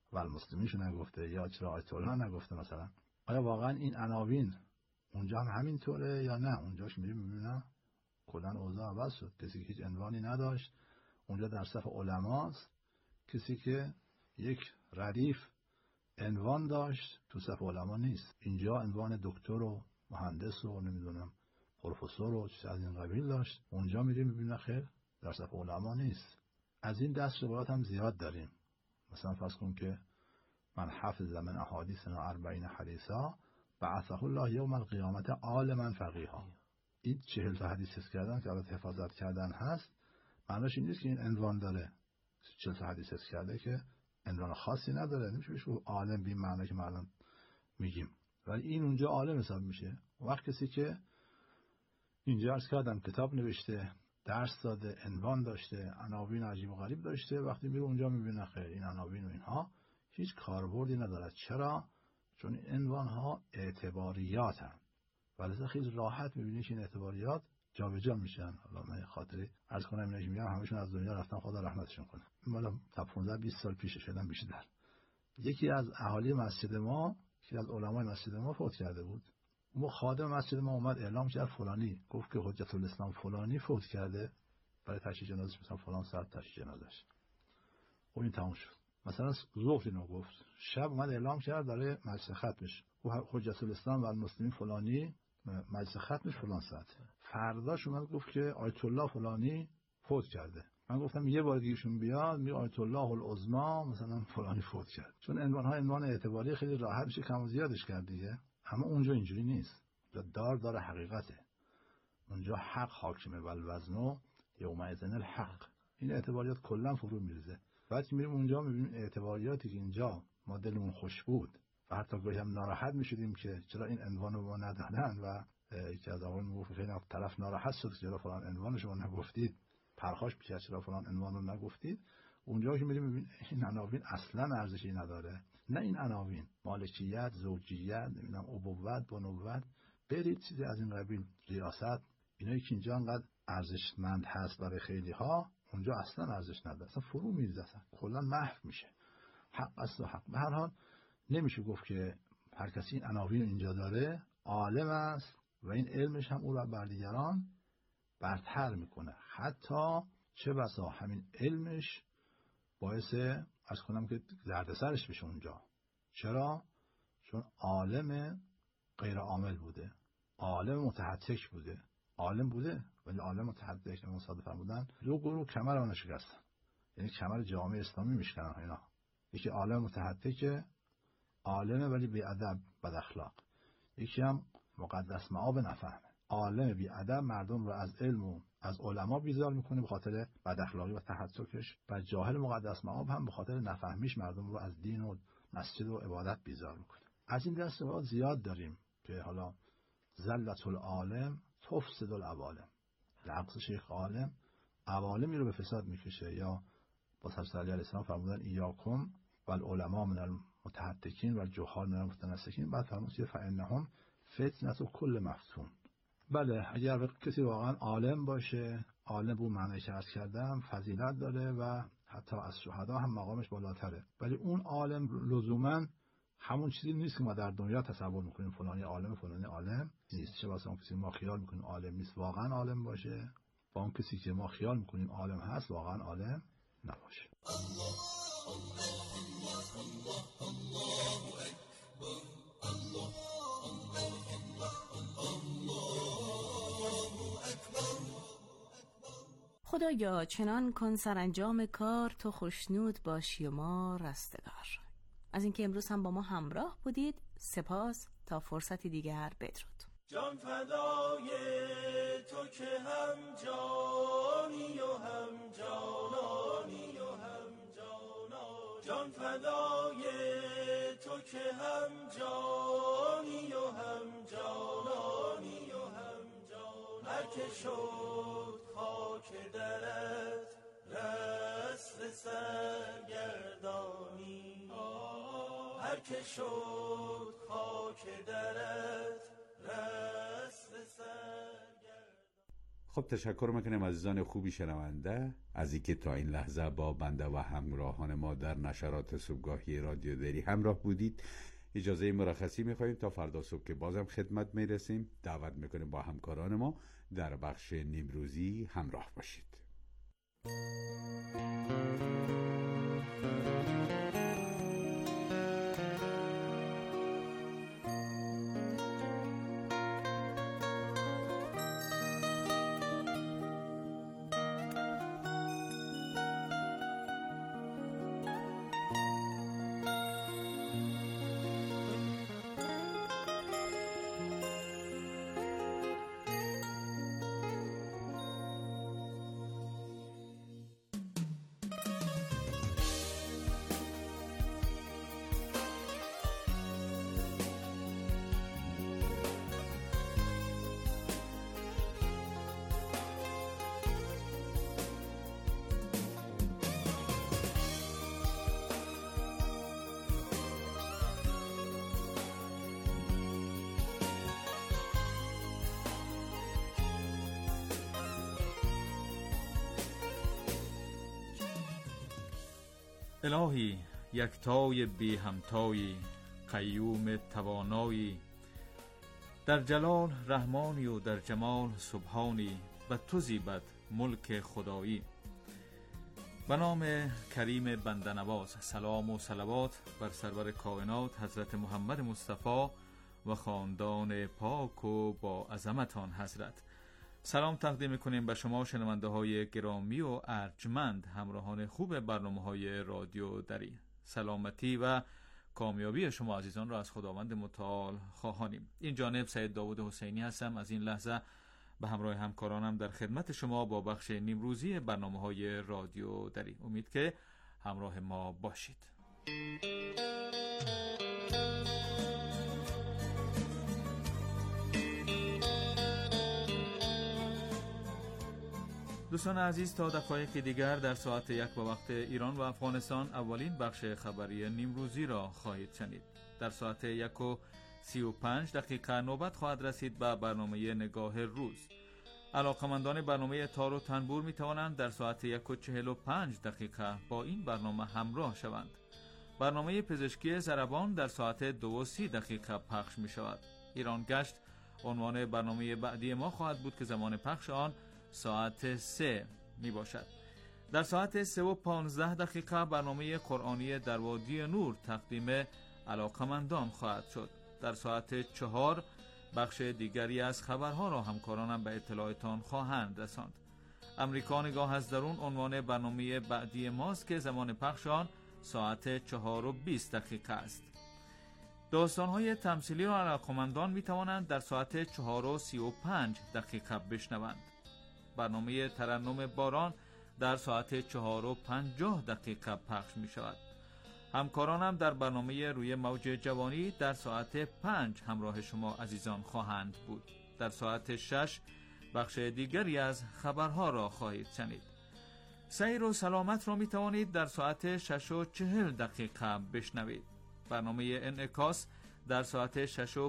و المسلمینشو نگفته، یا چرا آیت الله نگفته مثلا؟ آیا واقعا این عناوین اونجا هم همینطوره یا نه؟ اونجاش میبینم کلا اوضاع عوض شد. کسی که هیچ عنوانی نداشت اونجا در صف علماست، کسی که یک ردیف عنوان داشت تو صف علما نیست. اینجا عنوان دکتر و مهندس و نمیدونم پروفسور و چیز از این قبیل داشت، اونجا میریم میبینیم خیر در صف علما نیست. از این دست روایات هم زیاد داریم. مثلا فرض کن که من حفظ من احادیثنا 40 حدیثا بعثه الله یوم القیامت عالما فقیها. این 40 تا حدیث حفظ کردن که البته حفاظت کردن هست، معناش این نیست که این عنوان داره. 40 تا حدیث حفظ کرده که عنوان خاصی نداره، نمیشه بهش عالم بی معنی که ما الان میگیم، ولی این اونجا عالم حساب میشه. وقت کسی که اینجا عرض کردم کتاب نوشته، درس داده، عنوان داشته، عناوین عجیب و غریب داشته، وقتی میره اونجا میبینه خیر این عناوین و اینها هیچ کاربردی نداره. چرا؟ چون این عنوان ها اعتباریات هم، ولی خیلی راحت میبینی که این اعتباریات جابجا میشن. حالا من خاطری عرض کنم اینا که میگم همشون از دنیا رفتن، خدا رحمتشون کنه. مالا تا 15-20 سال پیش شدن بیشتر. یکی از اهالی مسجد ما، یکی از علمای مسجد ما فوت کرده بود. اون خادم مسجد ما اومد اعلام کرد فلانی، گفت که حجت الاسلام فلانی فوت کرده، برای تشییع جنازش مثلا فلان ساعت تشییع جنازش. خب این تموم شد. مثلا ظهر اینو گفت، شب اومد اعلام کرد برای مجلس ختمش، حجت الاسلام و المسلمین فلانی مجلس ختمش فلان ساعت. فرداش اومد گفت که آیت الله فلانی فوت کرده. من گفتم یه بار دیگهشون بیاد می آیت الله العظما مثلا فلانی فوت کرد. چون عنوان‌ها عنوان اعتباری خیلی راحت میشه کم و زیادش کرد دیگه. اما اونجا اینجوری نیست. دار حقیقته. اونجا حق حاکمه و الوزن یومئذ الحق. این اعتباریات کلا فرو میریزه. بعد که میریم اونجا میبینیم اعتباریاتی که اینجا ما دلمون خوش بود و حتی گاهی هم ناراحت میشدیم که چرا این عنوان رو ما ندادن، و یکی از آقایون میگفت خیلی طرف ناراحت شد چرا فلان عنوان شما نگفتید، پرخاش میشه چرا فلان عنوان رو نگفتید. اونجا که میریم میبینیم این عناوین اصلا ارزشی نداره. نه این عناوین مالکیت، زوجیت، نمیدونم ابوت، بنوت، برید چیزی از این قبیل، ریاست، اینایی که اینجا انقدر ارزشمند هست برای خیلی ها اونجا اصلا ارزش نداره، اصلا فرو میریزه، اصلا کلا محو میشه. حق است و حق. به هر حال نمیشه گفت که هر کسی این عناوین اینجا داره عالم است و این علمش هم او را بر دیگران برتر میکنه. حتی چه بسا همین علمش باعث از کنم که دردسرش بشه اونجا. چرا؟ چون عالم غیر عامل بوده، عالم متحتک بوده، عالم بوده ولی عالم متحتک مصادف بودن. دو گروه کمر آن شکستن، یعنی کمر جامعه اسلامی میشکنن اینا. یکی عالم متحتک، عالمه ولی بی ادب بد اخلاق. یکی هم مقدس مآب نفهمه، عالم بی ادب مردم رو از علم و از علما بیزار میکنه به خاطر بد اخلاقی و تحتکش، و جاهل مقدس مآب هم به خاطر نفهمیش مردم رو از دین و مسجد و عبادت بیزار میکنه. از این دست روایات زیاد داریم که حالا زلت العالم تفسد العوالم، لغز شیخ عالم عوالمی رو به فساد میکشه. یا با حضرت علی علیه السلام فرمودن ایاکم والعلماء من المتحدثین والجهال من المتنسکین، بعد فرمودن فانهم فتنة کل مفتون. بله اگر کسی واقعا عالم باشه، عالم به معنی که عرض کردم فضیلت داره و حتی از شهدا هم مقامش بالاتره، ولی اون عالم لزوما همون چیزی نیست که ما در دنیا تصور میکنیم فلانی عالم فلانی عالم نیست. چه واسه اون کسی ما خیال میکنیم عالم نیست واقعا عالم باشه، با اون کسی که ما خیال میکنیم عالم هست واقعا عالم نباشه. الله الله الله الله اکبر الله الله الله اکبر. خدایا چنان کن سرانجام کار تو خوشنود باشی و ما رستگار. از اینکه امروز هم با ما همراه بودید سپاس. تا فرصتی دیگر بدرود. جان فدای تو که هم جانی و هم جانانی و هم جانان، جان فدای تو که هم جانی و هم جانانی و هم جانان. هر که شد خاک درت رسل سرگردانی، هر که شد خاک درت رسل سرگردانی. خب تشکر میکنیم عزیزان خوبی شنونده از اینکه تا این لحظه با بنده و همراهان ما در نشرات صبحگاهی رادیو دری همراه بودید. اجازه مرخصی میخواهیم تا فردا صبح که بازم خدمت میرسیم. دعوت میکنیم با همکاران ما در بخش نیمروزی همراه باشید. الهی یکتای بی همتایی، قیوم توانایی، در جلال رحمانی و در جمال سبحانی، به تو زیبد ملک خدایی. به نام کریم بنده نواز، سلام و صلوات بر سرور کائنات حضرت محمد مصطفی و خاندان پاک و با عظمت آن حضرت. سلام تقدیم می‌کنیم به شما شنونده های گرامی و ارجمند، همراهان خوب برنامه‌های رادیو دری. سلامتی و کامیابی شما عزیزان را از خداوند متعال خواهانیم. این جانب سید داوود حسینی هستم. از این لحظه به همراه همکارانم در خدمت شما با بخش نیمروزی برنامه‌های رادیو دری. امید که همراه ما باشید. دوستان عزیز، تا دقایق دیگر در ساعت 1 به وقت ایران و افغانستان اولین بخش خبری نیمروزی را خواهید شنید. در ساعت 1:35 نوبت خواهد رسید به برنامه نگاه روز. علاقمندان برنامه تار و تنبور می توانند در ساعت 1:45 با این برنامه همراه شوند. برنامه پزشکی ضربان در ساعت 2:30 پخش می شود. ایران گشت عنوان برنامه بعدی ما خواهد بود که زمان پخش آن ساعت 3 می باشد. در ساعت 3:15 برنامه قرآنی در وادی نور تقدیم علاقمندان خواهد شد. در ساعت 4 بخش دیگری از خبرها را همکارانم به اطلاعتان خواهند رساند. امریکا نگاه از درون عنوان برنامه بعدی ماست که زمان پخش آن ساعت 4:20 است. داستان‌های تمثیلی را علاقمندان می توانند در ساعت 4:35 بشنوند. برنامه ترنم باران در ساعت 4:50 پخش می شود. همکارانم در برنامه روی موج جوانی در ساعت 5 همراه شما عزیزان خواهند بود. در ساعت 6 بخش دیگری از خبرها را خواهید شنید. سیر و سلامت را می توانید در ساعت 6:40 بشنوید. برنامه انعکاس در ساعت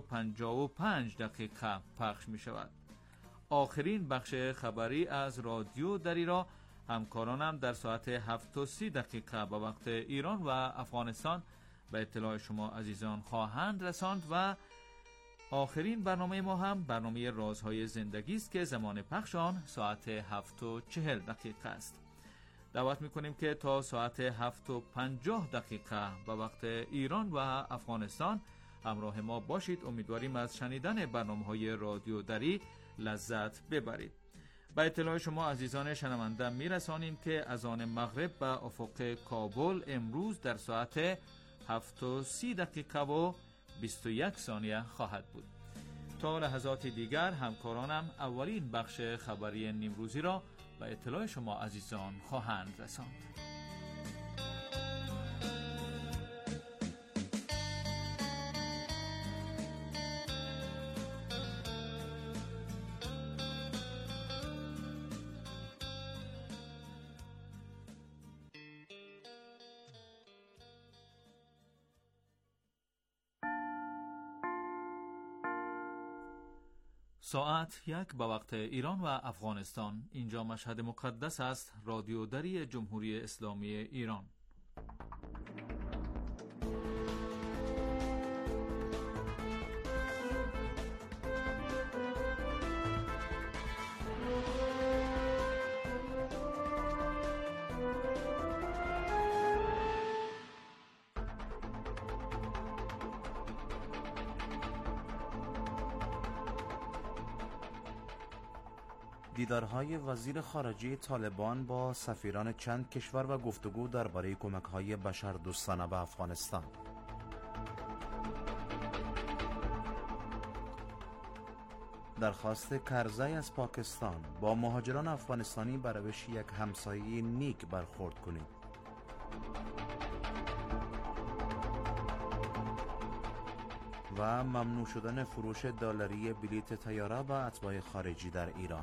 6:55 پخش می شود. آخرین بخش خبری از رادیو دری را همکارانم در ساعت 7:30 به وقت ایران و افغانستان به اطلاع شما عزیزان خواهند رساند و آخرین برنامه ما هم برنامه رازهای زندگی است که زمان پخش آن ساعت 7:40 است. دعوت می‌کنیم که تا ساعت 7:50 به وقت ایران و افغانستان همراه ما باشید. امیدواریم از شنیدن برنامه‌های رادیو دری لذت ببرید. به اطلاع شما عزیزان شنونده میرسانیم که اذان مغرب به افق کابل امروز در ساعت 7:30 و 21 ثانیه خواهد بود. تا لحظات دیگر همکارانم اولین بخش خبری نیمروزی را به اطلاع شما عزیزان خواهند رساند. ساعت 1 به وقت ایران و افغانستان. اینجا مشهد مقدس است. رادیو دری جمهوری اسلامی ایران. دیدارهای وزیر خارجه طالبان با سفیران چند کشور و گفتگو درباره کمک‌های بشردوستانه به افغانستان. درخواست کرزی از پاکستان با مهاجران افغانستانی بر روش یک همسایه نیک برخورد کنید. و ممنوع شدن فروش دلاری بلیت طیاره به اتباع خارجی در ایران.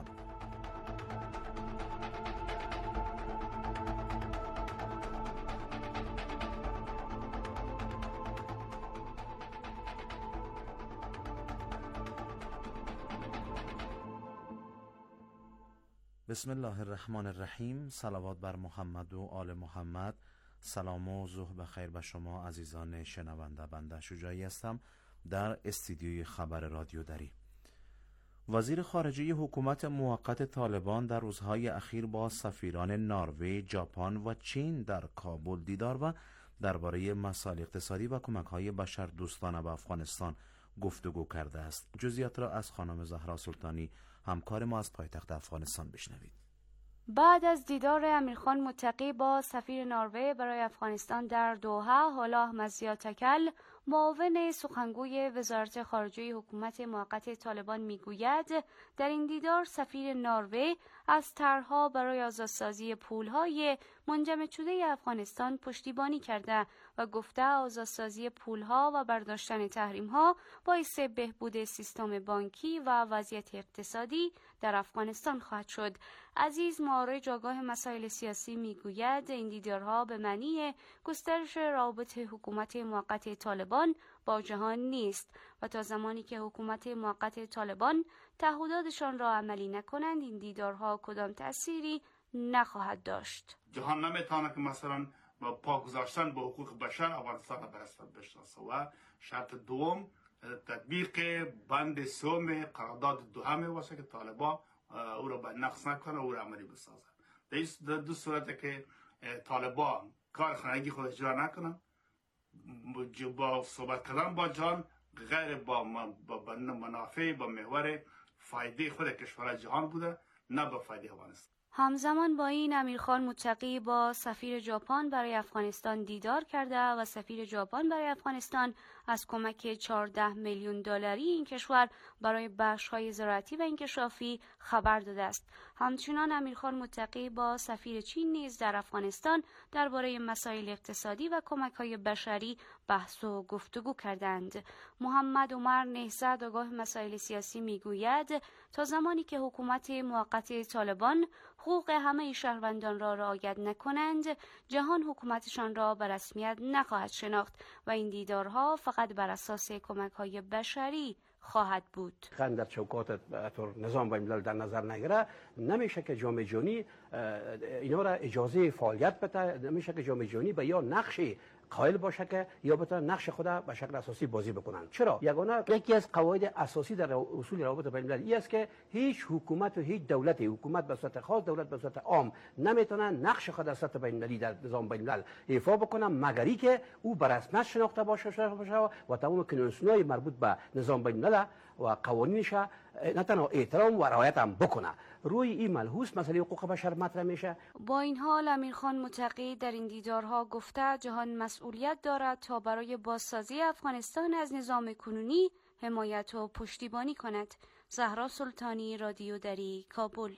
بسم الله الرحمن الرحیم. صلوات بر محمد و آل محمد. سلام و ظهر بخیر به شما عزیزان شنونده. بنده شجاعی هستم در استودیوی خبر رادیو دری. وزیر خارجه حکومت موقت طالبان در روزهای اخیر با سفیران نروژ، ژاپن و چین در کابل دیدار و درباره مسائل اقتصادی و کمک‌های بشردوستانه به افغانستان گفتگو کرده است. جزئیات را از خانم زهرا سلطانی همکار ما از پایتخت افغانستان بشنوید. بعد از دیدار امیرخان متقی با سفیر نروژ برای افغانستان در دوحه، حالا احمد ضیا تکل، معاون سخنگوی وزارت خارجه حکومت موقت طالبان میگوید در این دیدار سفیر نروژ از طرح‌ها برای آزادسازی پول‌های منجمد شده افغانستان پشتیبانی کرده و گفته آزادسازی پول‌ها و برداشتن تحریم‌ها باعث بهبود سیستم بانکی و وضعیت اقتصادی در افغانستان خواهد شد. عزیز معارج آگاه مسائل سیاسی میگوید این دیدارها به معنی گسترش روابط حکومت موقت طالبان با جهان نیست و تا زمانی که حکومت موقت طالبان تعهداتشان را عملی نکنند این دیدارها کدام تأثیری نخواهد داشت. جهان نمیتونه که مثلا با پا گذاشتن به حقوق بشر افغانستان را بشناسه و شرط دوم تطبیق بند سوم قرارداد دوحه واسه که طالبان او را به نقص نکنه او را عملی بسازه. در دو صورت که طالبان کار خانگی خود اجرا نکنن با صحبت کردن با جهان غیر با منافع با محور فایده خود کشور جهان بوده نه با فایده افغانستان. همزمان با این امیرخان متقی با سفیر ژاپن برای افغانستان دیدار کرده و سفیر ژاپن برای افغانستان از کمک 14 میلیون دلاری این کشور برای بخش‌های زراعتی و انکشافی خبر داده است. همچنین امیرخان متقی با سفیر چین نیز در افغانستان درباره مسائل اقتصادی و کمک‌های بشری بحث و گفتگو کردند. محمد عمر نهضت آگاه مسائل سیاسی میگوید تا زمانی که حکومت موقت طالبان حقوق همه شهروندان را رعایت نکنند جهان حکومتشان را به رسمیت نخواهد شناخت و این دیدارها فقط بر اساس کمک‌های بشری خواهد بود. در چوکات نظام بین‌الملل در نظر نگیره نمیشه که جامعه جهانی اینا را اجازه فعالیت بده، نمیشه که جامعه جهانی به یا نقشی قائل باشه که یا بتونه نقش خود به شکل اساسی بازی بکنن. چرا؟ یکی از قواعد اساسی در اصول روابط بین‌المللی است که هیچ حکومت و هیچ دولتی، حکومت به صورت خاص، دولت به صورت عام نمیتونه نقش خود در سطح بین‌المللی در نظام بین‌الملل ایفا بکنه مگر اینکه او به رسمیت شناخته باشه و تمام کنوانسیون‌های مربوط به نظام بین‌الملل و قوانینش نه تنها احترام و رعایت هم بکنه. روی این ملحوظ مسئله حقوق بشر مطرح میشه. با این حال امیرخان متقی در این دیدارها گفته جهان مسئولیت دارد تا برای بازسازی افغانستان از نظام کنونی حمایت و پشتیبانی کند. زهرا سلطانی، رادیو دری، کابل.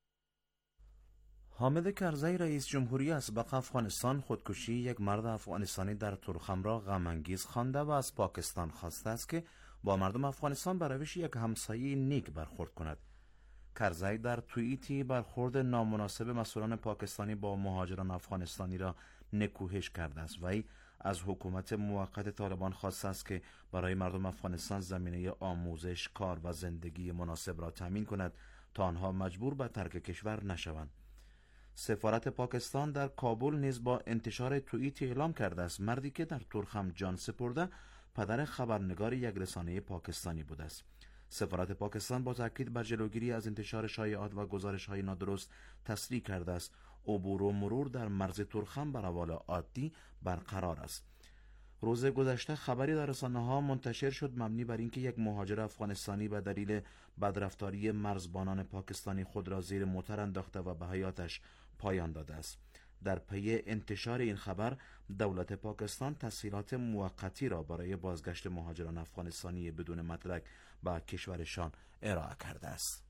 حامد کرزی رئیس جمهوری اسبق افغانستان خودکشی یک مرد افغانستانی در تورخم را غم‌انگیز خوانده و از پاکستان خواسته است که با مردم افغانستان بر روش یک همسایه نیک برخورد کند. کرزی در توییتی برخورد نامناسب مسئولان پاکستانی با مهاجران افغانستانی را نکوهش کرده است و از حکومت موقت طالبان خواسته است که برای مردم افغانستان زمینه آموزش، کار و زندگی مناسب را تامین کند تا آنها مجبور به ترک کشور نشوند. سفارت پاکستان در کابل نیز با انتشار توییت اعلام کرده است مردی که در تورخم جان سپرده پدر خبرنگار یک رسانه پاکستانی بوده است. سفارت پاکستان با تاکید بر جلوگیری از انتشار شایعات و گزارش‌های نادرست تصریح کرده است عبور و مرور در مرز تورخم به روال عادی برقرار است. روز گذشته خبری در رسانه‌ها منتشر شد مبنی بر اینکه یک مهاجر افغانستانی به دلیل بدرفتاری مرزبانان پاکستانی خود را زیر موتر انداخته و به حیاتش پایان داده است. در پی انتشار این خبر دولت پاکستان تسهیلات موقتی را برای بازگشت مهاجران افغانستانی بدون مدرک به کشورشان ارائه کرده است.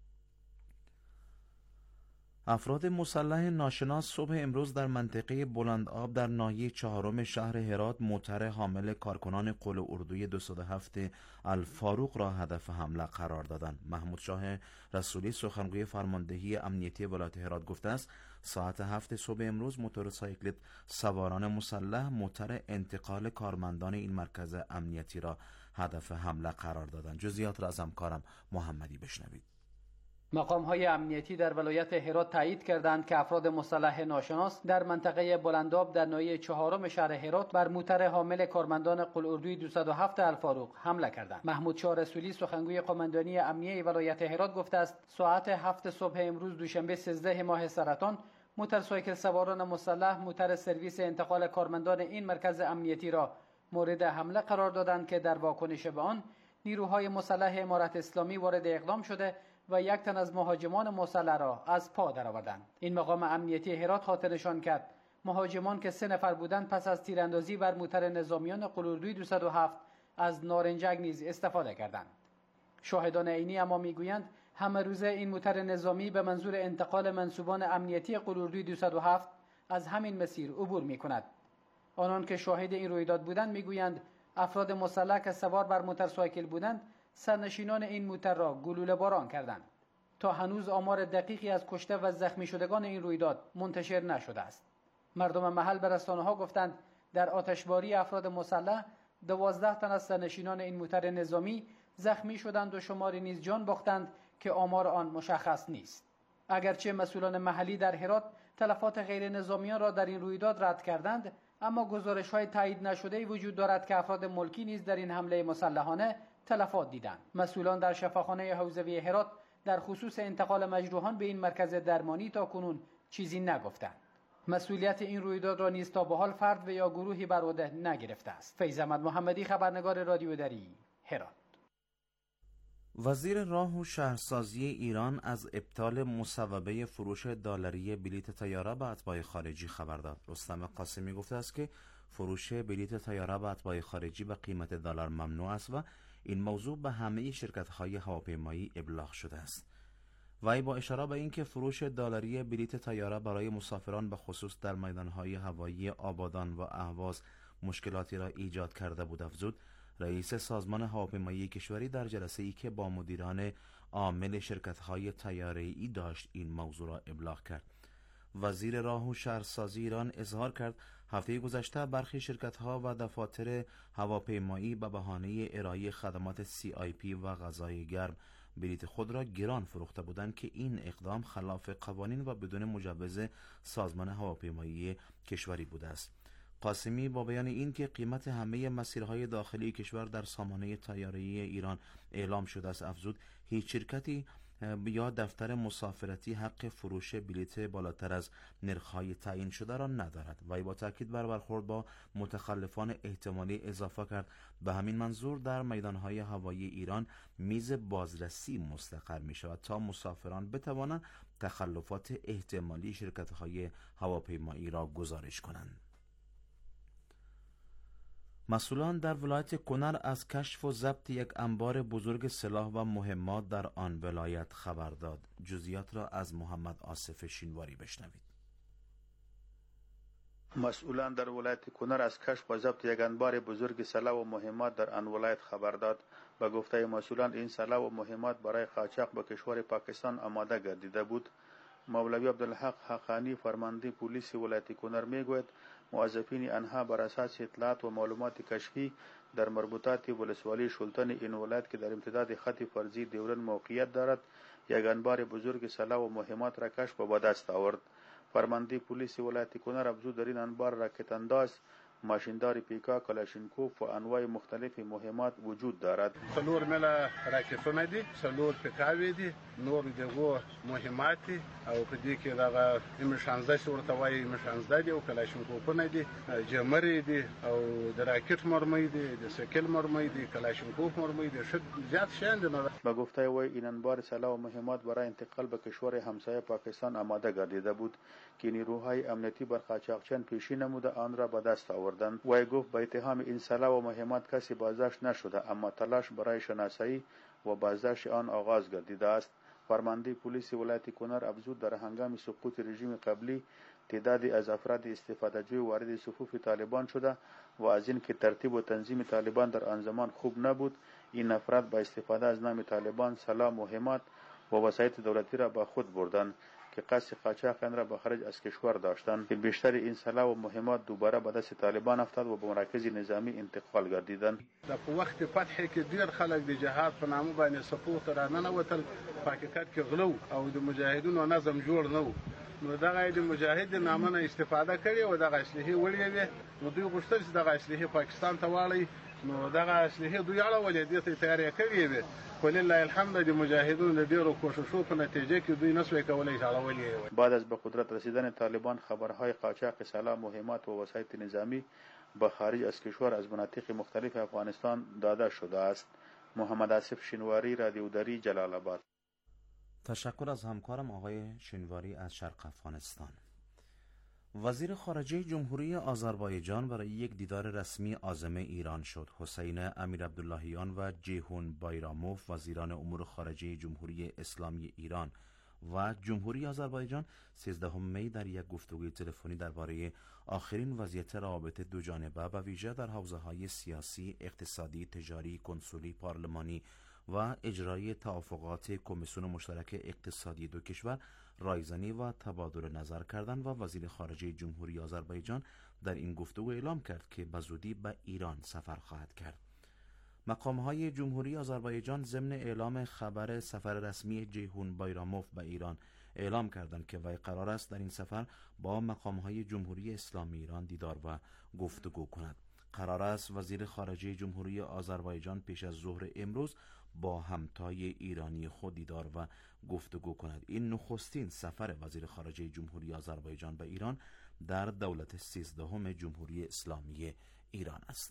افراد مسلح ناشناس صبح امروز در منطقه بلندآب در ناحیه 4 شهر هرات موتر حامل کارکنان قل اردوی 207 الفاروق را هدف حمله قرار دادند. محمود شاه رسولی سخنگوی فرماندهی امنیتی ولایت هرات گفته است ساعت 7 صبح امروز موتورسایکلت سواران مسلح موتر انتقال کارمندان این مرکز امنیتی را هدف حمله قرار دادند. جزئیات را از همکارم محمدی بشنوید. مقام‌های امنیتی در ولایت هرات تایید کردند که افراد مسلح ناشناس در منطقه بلندآب در ناحیه 4 شهر هرات بر موتر حامل کارمندان قل اردوی 207 الفاروق حمله کردند. محمود شاه رسولی سخنگوی قماندانی امنیه ولایت هرات گفته است ساعت 7 صبح امروز دوشنبه 13 ماه سرطان موتورسایکل سواران مسلح موتر سرویس انتقال کارمندان این مرکز امنیتی را مورد حمله قرار دادند که در واکنش به آن نیروهای مسلح امارت اسلامی وارد اقدام شده و یک تن از مهاجمان مسلح را از پا درآوردند. این مقام امنیتی هرات خاطر نشان کرد مهاجمان که 3 نفر بودند پس از تیراندازی بر موتر نظامیان قل اردوی 207 از نارنجک نیز استفاده کردند. شاهدان عینی اما میگویند همه روزه این موتر نظامی به منظور انتقال منسوبان امنیتی قل اردوی 207 از همین مسیر عبور می‌کند. آنان که شاهد این رویداد بودند میگویند افراد مسلح که سوار بر موتورسایکل بودند سرنشینان این موتر را گلوله باران کردند. تا هنوز آمار دقیقی از کشته و زخمی شدگان این رویداد منتشر نشده است. مردم محل به رسانه‌ها گفتند در آتشباری افراد مسلح 12 تن از سرنشینان این موتر نظامی زخمی شدند و شماری نیز جان باختند که آمار آن مشخص نیست. اگرچه مسئولان محلی در هرات تلفات غیر نظامیان را در این رویداد رد کردند، اما گزارش‌های تایید نشده‌ای وجود دارد که افراد ملکی نیز در این حمله مسلحانه تلفات دیدند. مسئولان در شفاخانه حوزوی هرات در خصوص انتقال مجروحان به این مرکز درمانی تا کنون چیزی نگفتند. مسئولیت این رویداد را نیز تا به حال فرد و یا گروهی بر عهده نگرفته است. فیض احمد محمدی، خبرنگار رادیو دری، هرات. وزیر راه و شهرسازی ایران از ابطال مصوبه فروش دلاری بلیت طیاره به اتباع خارجی خبر داد. رستم قاسمی گفته است که فروش بلیت طیاره به اتباع خارجی به قیمت دلار ممنوع است و این موضوع به همه شرکت‌های هواپیمایی ابلاغ شده است. وی با اشاره به اینکه فروش دلاری بلیت طیاره برای مسافران به خصوص در میدان‌های هوایی آبادان و اهواز مشکلاتی را ایجاد کرده بود افزود رئیس سازمان هواپیمایی کشوری در جلسه‌ای که با مدیران عامل شرکت‌های طیاره‌ای داشت این موضوع را ابلاغ کرد. وزیر راه و شهرسازی ایران اظهار کرد هفته گذشته برخی شرکت‌ها و دفاتر هواپیمایی به بهانه ارائه خدمات CIP و غذای گرم بلیت خود را گران فروخته بودند که این اقدام خلاف قوانین و بدون مجوز سازمان هواپیمایی کشوری بوده است. قاسمی با بیان این که قیمت همه مسیرهای داخلی کشور در سامانه طیاره‌ای ایران اعلام شده است افزود هیچ شرکتی یا دفتر مسافرتی حق فروش بلیت بالاتر از نرخ‌های تعیین شده را ندارد. وی با تاکید بر برخورد با متخلفان احتمالی اضافه کرد به همین منظور در میدان‌های هوایی ایران میز بازرسی مستقر می‌شود تا مسافران بتوانند تخلفات احتمالی شرکت‌های هواپیمایی را گزارش کنند. مسئولان در ولایت کنر از کشف و ضبط یک انبار بزرگ سلاح و مهمات در آن ولایت خبر داد. جزئیات را از محمد آصف شینواری بشنوید. مسئولان در ولایت کنر از کشف و ضبط یک انبار بزرگ سلاح و مهمات در آن ولایت خبر داد. به گفته مسئولان این سلاح و مهمات برای قاچاق به کشور پاکستان آماده گردیده بود. مولوی عبدالحق حقانی فرمانده پلیس ولایت کنر میگوید موظفین آنها بر اساس اطلاعات و معلومات کشفی در مربوطات ولسوالی شلتن این ولایت که در امتداد خط فرضی دیورن موقعیت دارد یک انبار بزرگ سلاح و مهمات را کشف و به دست آورد. فرمانده پلیس ولایت کنر افزود در این انبار راکت انداز، ماشیندار پیکا، کلاشینکوف و انواع مختلف مهمات وجود دارد. سلور ملا راکتونه دي، سلور پیکاوی دي، نور دغه مهمات او په دې کې دغه M16 ورته وایي M16 دي او کلاشینکوفونه دي، جمرې دي او د راکټ مرمۍ دي، د سکل مرمۍ دي، کلاشینکوف مرمۍ دي، زیات شیان دي. به گفته وی این انبار سلاح و مهمات برای انتقال به کشور همسایه پاکستان آماده گردیده بود که نیروهای امنیتی بر قاچاقچیان پیشی نموده آن را به دست آوردند. وی گفت به اتهام این سلاح و مهمات کسی بازداشت نشده، اما تلاش برای شناسایی و بازداشت آن آغاز گردیده است. فرمانده پلیس ولایت کنر افزود در هنگام سقوط رژیم قبلی تعدادی از افراد استفاده‌جوی وارد صفوف طالبان شده و از این که ترتیب و تنظیم طالبان در آن زمان خوب نبود، این افراد با استفاده از نام طالبان سلاح، مهمات و وسایل دولتی را با خود بردند که قصد قاچاق آن را به خارج از کشور داشتند که بیشتر این سلاح و مهمات دوباره به دست طالبان افتاد و به مراکز نظامی انتقال گردیدند. در وقت فتح کې ډیر خلک د جهاد په نامه باندې صفوف ته راننوتل، په حقیقت کې غلو او د مجاهدونو نظم جوړ نه و. نو دغه د مجاهد نامه نه استفاده کړي او دغه اسلحې وړي وي. نو دوی غوښتل چې دغه اسلحې پاکستان ته واړي. نو دغه اسلحې دوی اړولې دي ته تیاری کړې وي. ولله الحمد د مجاهدونو د ډیرو کوششو په نتیجه کې دوی نسوي کولای اړولې. بعد از به قدرت رسیدن طالبان خبرهای قاچاق سلاح، مهمات و وسایل نظامی به خارج از کشور از مناطق مختلف افغانستان داده شده است. محمد آصف شینواری، رادیو دری، جلال آباد. تشکر از همکارم آقای شینواری از شرق افغانستان. وزیر خارجه جمهوری آذربایجان برای یک دیدار رسمی عازم ایران شد. حسین امیرعبداللهیان و جیهون بایراموف، وزیران امور خارجه جمهوری اسلامی ایران و جمهوری آذربایجان 13 می در یک گفتگوی تلفنی درباره آخرین وضعیت روابط دو جانبه و ویژه در حوزه‌های سیاسی، اقتصادی، تجاری، کنسولی، پارلمانی و اجرای توافقات کمیسیون مشترک اقتصادی دو کشور رایزنی و تبادل نظر کردند و وزیر خارجه جمهوری آذربایجان در این گفتگو اعلام کرد که به زودی به ایران سفر خواهد کرد. مقام‌های جمهوری آذربایجان ضمن اعلام خبر سفر رسمی جیهون بایراموف به ایران اعلام کردند که وی قرار است در این سفر با مقام‌های جمهوری اسلامی ایران دیدار و گفتگو کند. قرار است وزیر خارجه جمهوری آذربایجان پیش از ظهر امروز با همتای ایرانی خود دیدار و گفتگو کند. این نخستین سفر وزیر خارجه جمهوری آذربایجان به ایران در دولت 13 جمهوری اسلامی ایران است.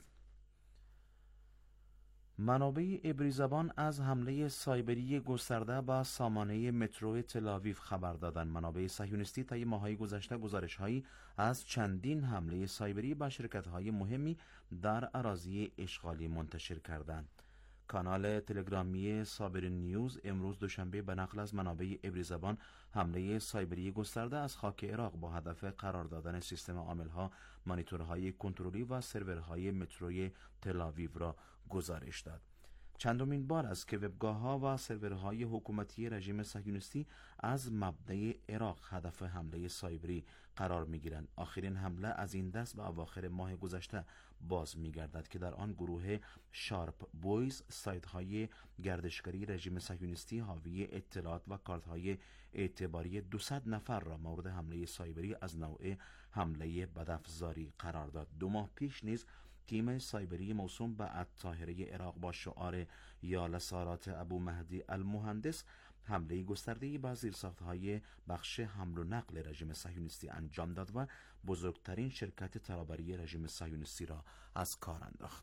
منابع عبری‌زبان از حمله سایبری گسترده به سامانه مترو تل‌آویو خبر دادند. منابع صهیونیستی طی ماه‌های گذشته گزارش‌هایی از چندین حمله سایبری به شرکت‌های مهمی در اراضی اشغالی منتشر کردند. کانال تلگرامی صابرین نیوز امروز دوشنبه به نقل از منابع عبری‌زبان حمله سایبری گسترده از خاک عراق با هدف قرار دادن سیستم عامل‌ها، مانیتورهای کنترلی و سرورهای متروی تل‌آویو را گزارش داد. چندمین بار است که وبگاه‌ها و سرورهای حکومتی رژیم صهیونیستی از مبدأ عراق هدف حمله سایبری قرار می‌گیرند. آخرین حمله از این دست به اواخر ماه گذشته باز می‌گردد که در آن گروه شارپ بویز سایت‌های گردشگری رژیم صهیونیستی حاوی اطلاعات و کارت‌های اعتباری 200 نفر را مورد حمله سایبری از نوع حمله بدافزاری قرار داد. 2 ماه پیش نیز تیم سایبری موسوم به الطاهره عراق با شعار یا لسارات ابو مهدی المهندس حمله گسترده‌ای به زیرساخت‌های بخش حمل و نقل رژیم صهیونیستی انجام داد و بزرگترین شرکت ترابری رژیم صهیونیستی را از کار انداخت.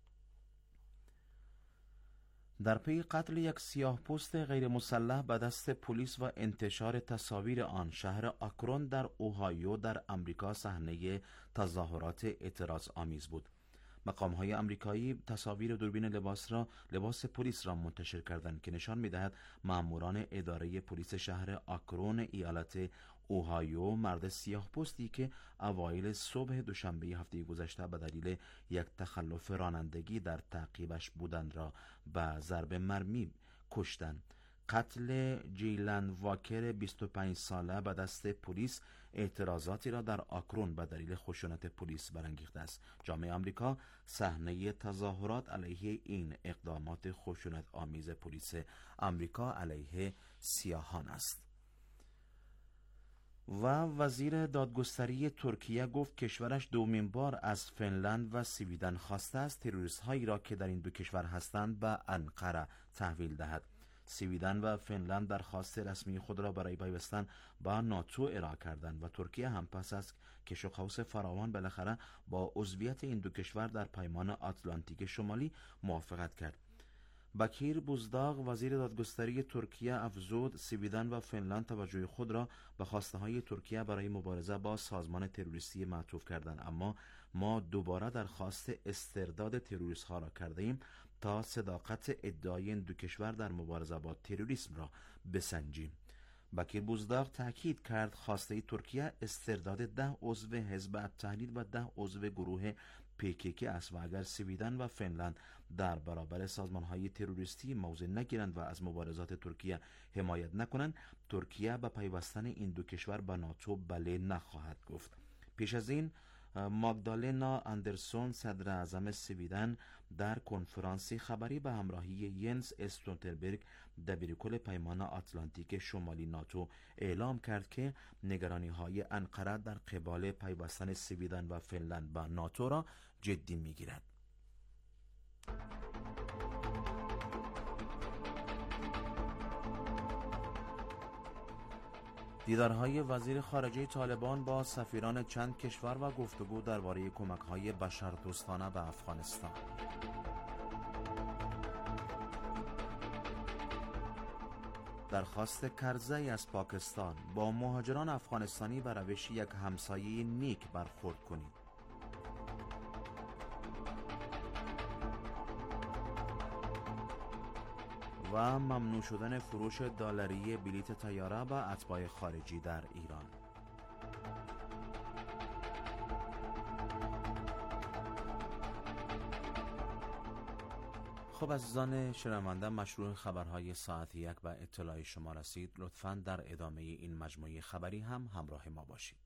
در پی قتل یک سیاه‌پوست غیر مسلح به دست پلیس و انتشار تصاویر آن، شهر آکرون در اوهایو در آمریکا صحنه تظاهرات اعتراض آمیز بود. مقام‌های آمریکایی تصاویر دوربین لباس پلیس را منتشر کردند که نشان می‌دهد ماموران اداره پلیس شهر آکرون ایالت اوهایو مرد سیاه‌پوستی که اوایل صبح دوشنبه هفته گذشته به دلیل یک تخلف رانندگی در تعقیبش بودند را به ضرب مرمی کشتند. قتل جیلن واکر 25 ساله به دست پلیس اعتراضاتی را در آکرون به دلیل خشونت پلیس برانگیخته است. جامعه آمریکا صحنه تظاهرات علیه این اقدامات خشونت آمیز پلیس آمریکا علیه سیاهان است. و وزیر دادگستری ترکیه گفت کشورش دومین بار از فنلند و سویدن خواسته است تروریست هایی را که در این دو کشور هستند به انقره تحویل دهد. سویدن و فنلند درخواست رسمی خود را برای پیوستن با ناتو ارائه کردند و ترکیه هم پس از کش و قوس فراوان بالاخره با عضویت این دو کشور در پیمان آتلانتیک شمالی موافقت کرد. بکیر بوزداغ وزیر دادگستری ترکیه افزود سویدن و فنلند توجه خود را به خواسته های ترکیه برای مبارزه با سازمان تروریستی معطوف کردند، اما ما دوباره درخواست استرداد تروریست ها را کرده ایم تا صداقت ادعای این دو کشور در مبارزه با تروریسم را بسنجیم. بکیر بوزداغ تاکید کرد خواسته ترکیه استرداد 10 عضو حزب التحریر و 10 عضو گروه PKK است و اگر سویدن و فنلند در برابر سازمان‌های تروریستی موضع نگیرند و از مبارزات ترکیه حمایت نکنند، ترکیه به پیوستن این دو کشور به ناتو بله نخواهد گفت. پیش از این ماگدالنا اندرسون صدر اعظم سویدن در کنفرانسی خبری به همراهی ینس استولتنبرگ دبیرکل پیمان آتلانتیک شمالی ناتو اعلام کرد که نگرانی‌های انقره در قبال پیوستن سویدن و فنلند به ناتو را جدی می‌گیرد. دیدارهای وزیر خارجه طالبان با سفیران چند کشور و گفتگو درباره کمک‌های بشردوستانه به افغانستان. درخواست کرزی از پاکستان با مهاجران افغانستانی به روش یک همسایه نیک برخورد کنید. و ممنوع شدن فروش دلاری بلیت طیاره به اتباع خارجی در ایران. خب عزیزان شنونده، مشروع خبرهای ساعت 1 به اطلاع شما رسید. لطفاً در ادامه این مجموعه خبری هم همراه ما باشید.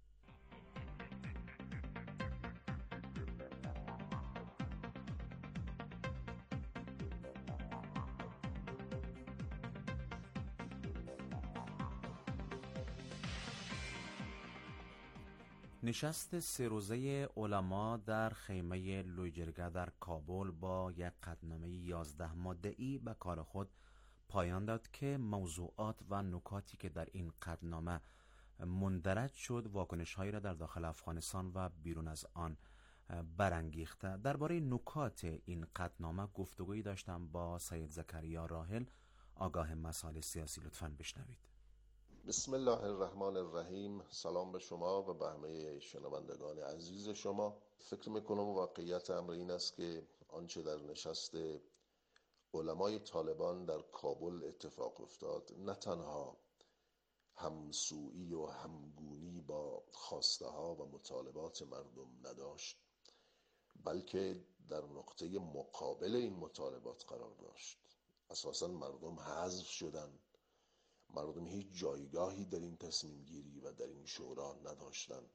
نشست 3 روزه علما در خیمه لویجرگه در کابل با یک قطعنامه 11 ماده‌ای به کار خود پایان داد که موضوعات و نکاتی که در این قطعنامه مندرج شد واکنش‌هایی را در داخل افغانستان و بیرون از آن برانگیخته. درباره نکات این قطعنامه گفتگویی داشتم با سید زکریا راحل، آگاه مسائل سیاسی. لطفاً بشنوید. بسم الله الرحمن الرحیم. سلام به شما و به همه شنوندگان عزیز شما. فکر میکنم واقعیت امر این است که آنچه در نشست علمای طالبان در کابل اتفاق افتاد نه تنها همسویی و همگونی با خواسته ها و مطالبات مردم نداشت، بلکه در نقطه مقابل این مطالبات قرار داشت. اساساً مردم حذف شدند. مردم هیچ جایگاهی در این تصمیم گیری و در این شورا نداشتند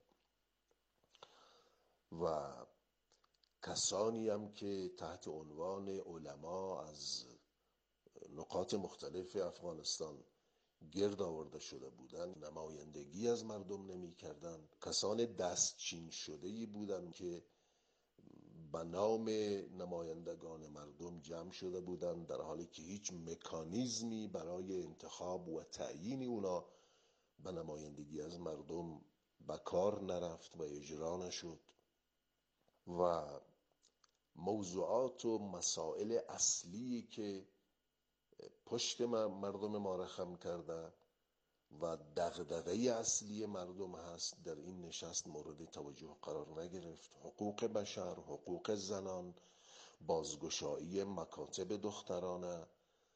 و کسانی هم که تحت عنوان علما از نقاط مختلف افغانستان گرد آورده شده بودند نمایندگی از مردم نمی کردند. کسان دستچین شده‌ای بودند که به نام نمایندگان مردم جمع شده بودند، در حالی که هیچ مکانیزمی برای انتخاب و تعیین اونا به نمایندگی از مردم به کار نرفت و اجرا نشد و موضوعات و مسائل اصلی که پشت مردم ما را خم کرده و دغدغه اصلی مردم هست در این نشست مورد توجه قرار نگرفت. حقوق بشر، حقوق زنان، بازگشایی مکاتب دخترانه،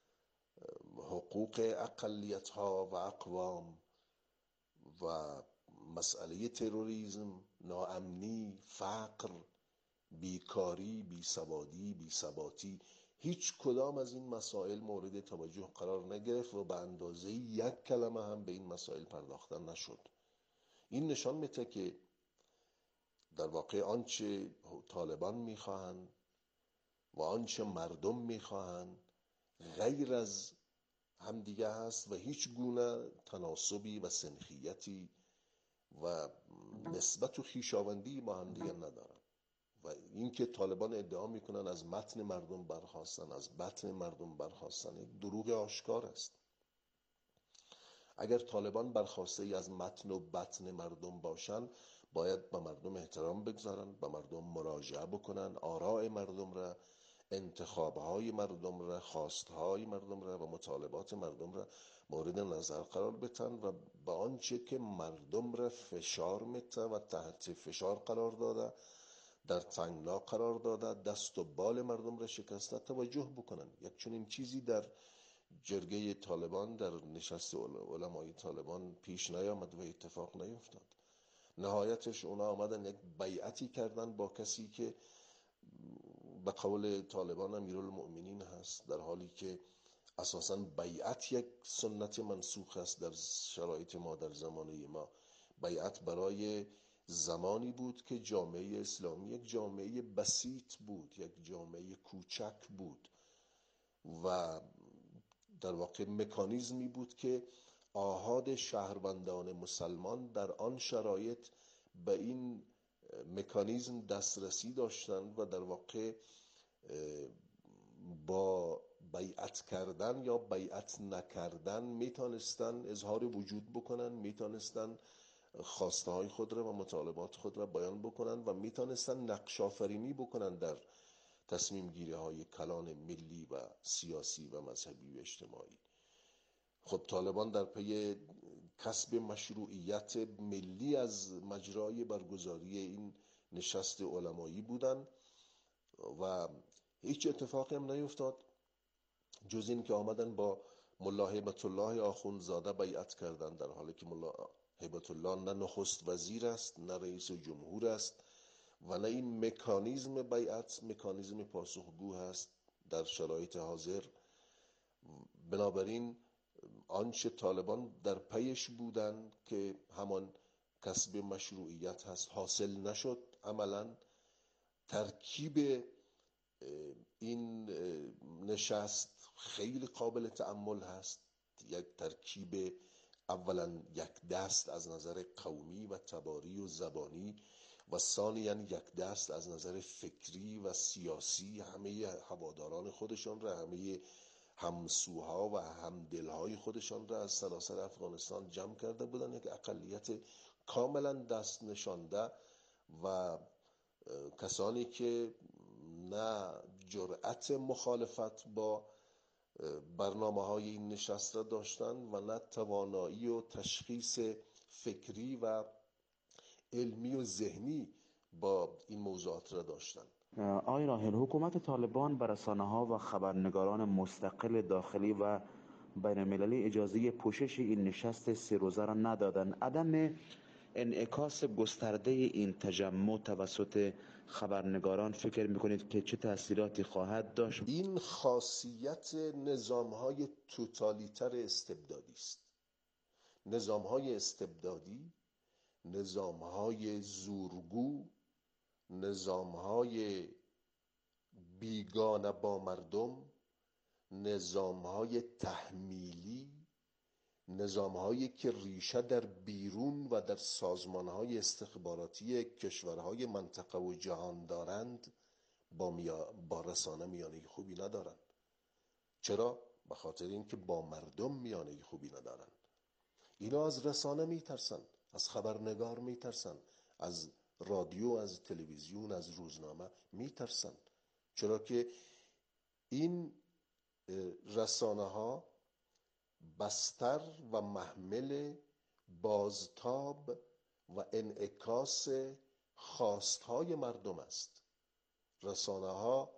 حقوق اقلیت ها و اقوام و مسئله تروریسم، ناامنی، فقر، بیکاری، بیسوادی، بیثباتی، هیچ کدام از این مسائل مورد توجه قرار نگرفت و به اندازه یک کلمه هم به این مسائل پرداخته نشد. این نشان میده که در واقع آنچه طالبان میخواهند و آنچه مردم میخواهند غیر از همدیگه هست و هیچ گونه تناسبی و سنخیتی و نسبت و خویشاوندی با همدیگه ندارن. و اینکه طالبان ادعا میکنن از متن مردم برخواستن، از بطن مردم برخواستن، یک دروغ آشکار است. اگر طالبان برخواسته ای از متن و بطن مردم باشن، باید به مردم احترام بگذارن، به مردم مراجعه بکنن، آراء مردم را، انتخابهای مردم را، خواستهای مردم را و مطالبات مردم را مورد نظر قرار بدن و به آنچه که مردم را فشار میده و تحت فشار قرار داده، در تنگنا قرار داده، دست و بال مردم را شکسته توجه بکنن. یک چنین چیزی در جرگه طالبان، در نشست علمای طالبان پیش نیامد و اتفاق نیفتاد. نهایتش اونا آمدن یک بیعتی کردن با کسی که به قول طالبان امیرالمؤمنین هست، در حالی که اساساً بیعت یک سنت منسوخ است در شرایط ما، در زمانه ما. بیعت برای زمانی بود که جامعه اسلامی یک جامعه بسیط بود، یک جامعه کوچک بود و در واقع مکانیزمی بود که آحاد شهروندان مسلمان در آن شرایط به این مکانیزم دسترسی داشتند و در واقع با بیعت کردن یا بیعت نکردن میتونستن اظهار وجود بکنن، میتونستن خواسته های خود را و مطالبات خود را بیان بکنن و میتونستن نقش آفرینی بکنن در تصمیم گیری های کلان ملی و سیاسی و مذهبی و اجتماعی. خب طالبان در پی کسب مشروعیت ملی از مجرای برگزاری این نشست علمایی بودن و هیچ اتفاقی هم نیفتاد جز این که آمدن با ملا هیبت الله آخوندزاده بیعت کردن، در حالی که ملا هیبت الله نه نخست وزیر است، نه رئیس جمهور است و نه این مکانیزم بیعت مکانیزم پاسخگو هست در شرایط حاضر. بنابراین آنچه طالبان در پیش بودن که همان کسب مشروعیت هست حاصل نشد. عملا ترکیب این نشست خیلی قابل تأمل هست. یک ترکیب اولا یک دست از نظر قومی و تباری و زبانی و ثانیاً یک دست از نظر فکری و سیاسی. همه هواداران خودشان را، همه همسوها و همدلهای خودشان را از سراسر افغانستان جمع کرده بودن، یک اقلیت کاملا دست نشانده و کسانی که نه جرأت مخالفت با برنامه های این نشست را داشتن و نه توانایی و تشخیص فکری و علمی و ذهنی با این موضوعات را داشتن. آقای راحل، حکومت طالبان به رسانه‌ها و خبرنگاران مستقل داخلی و بین المللی اجازه پوشش این نشست 3 روزه را ندادند. عدم انعکاس گسترده این تجمع توسط خبرنگاران فکر میکنید که چه تأثیراتی خواهد داشت؟ این خاصیت نظام‌های توتالیتر استبدادی است. نظام‌های استبدادی، نظام‌های زورگو، نظام‌های بیگانه با مردم، نظام‌های تحمیلی، نظام‌هایی که ریشه در بیرون و در سازمان‌های استخباراتی کشورهای منطقه و جهان دارند، با رسانه میانه خوبی ندارند. چرا؟ به خاطر اینکه با مردم میانه خوبی ندارند. اینا از رسانه میترسن، از خبرنگار میترسن، از رادیو، از تلویزیون، از روزنامه میترسن. چرا که این رسانه ها بستر و محمل بازتاب و انعکاس خواستهای مردم است. رسانه ها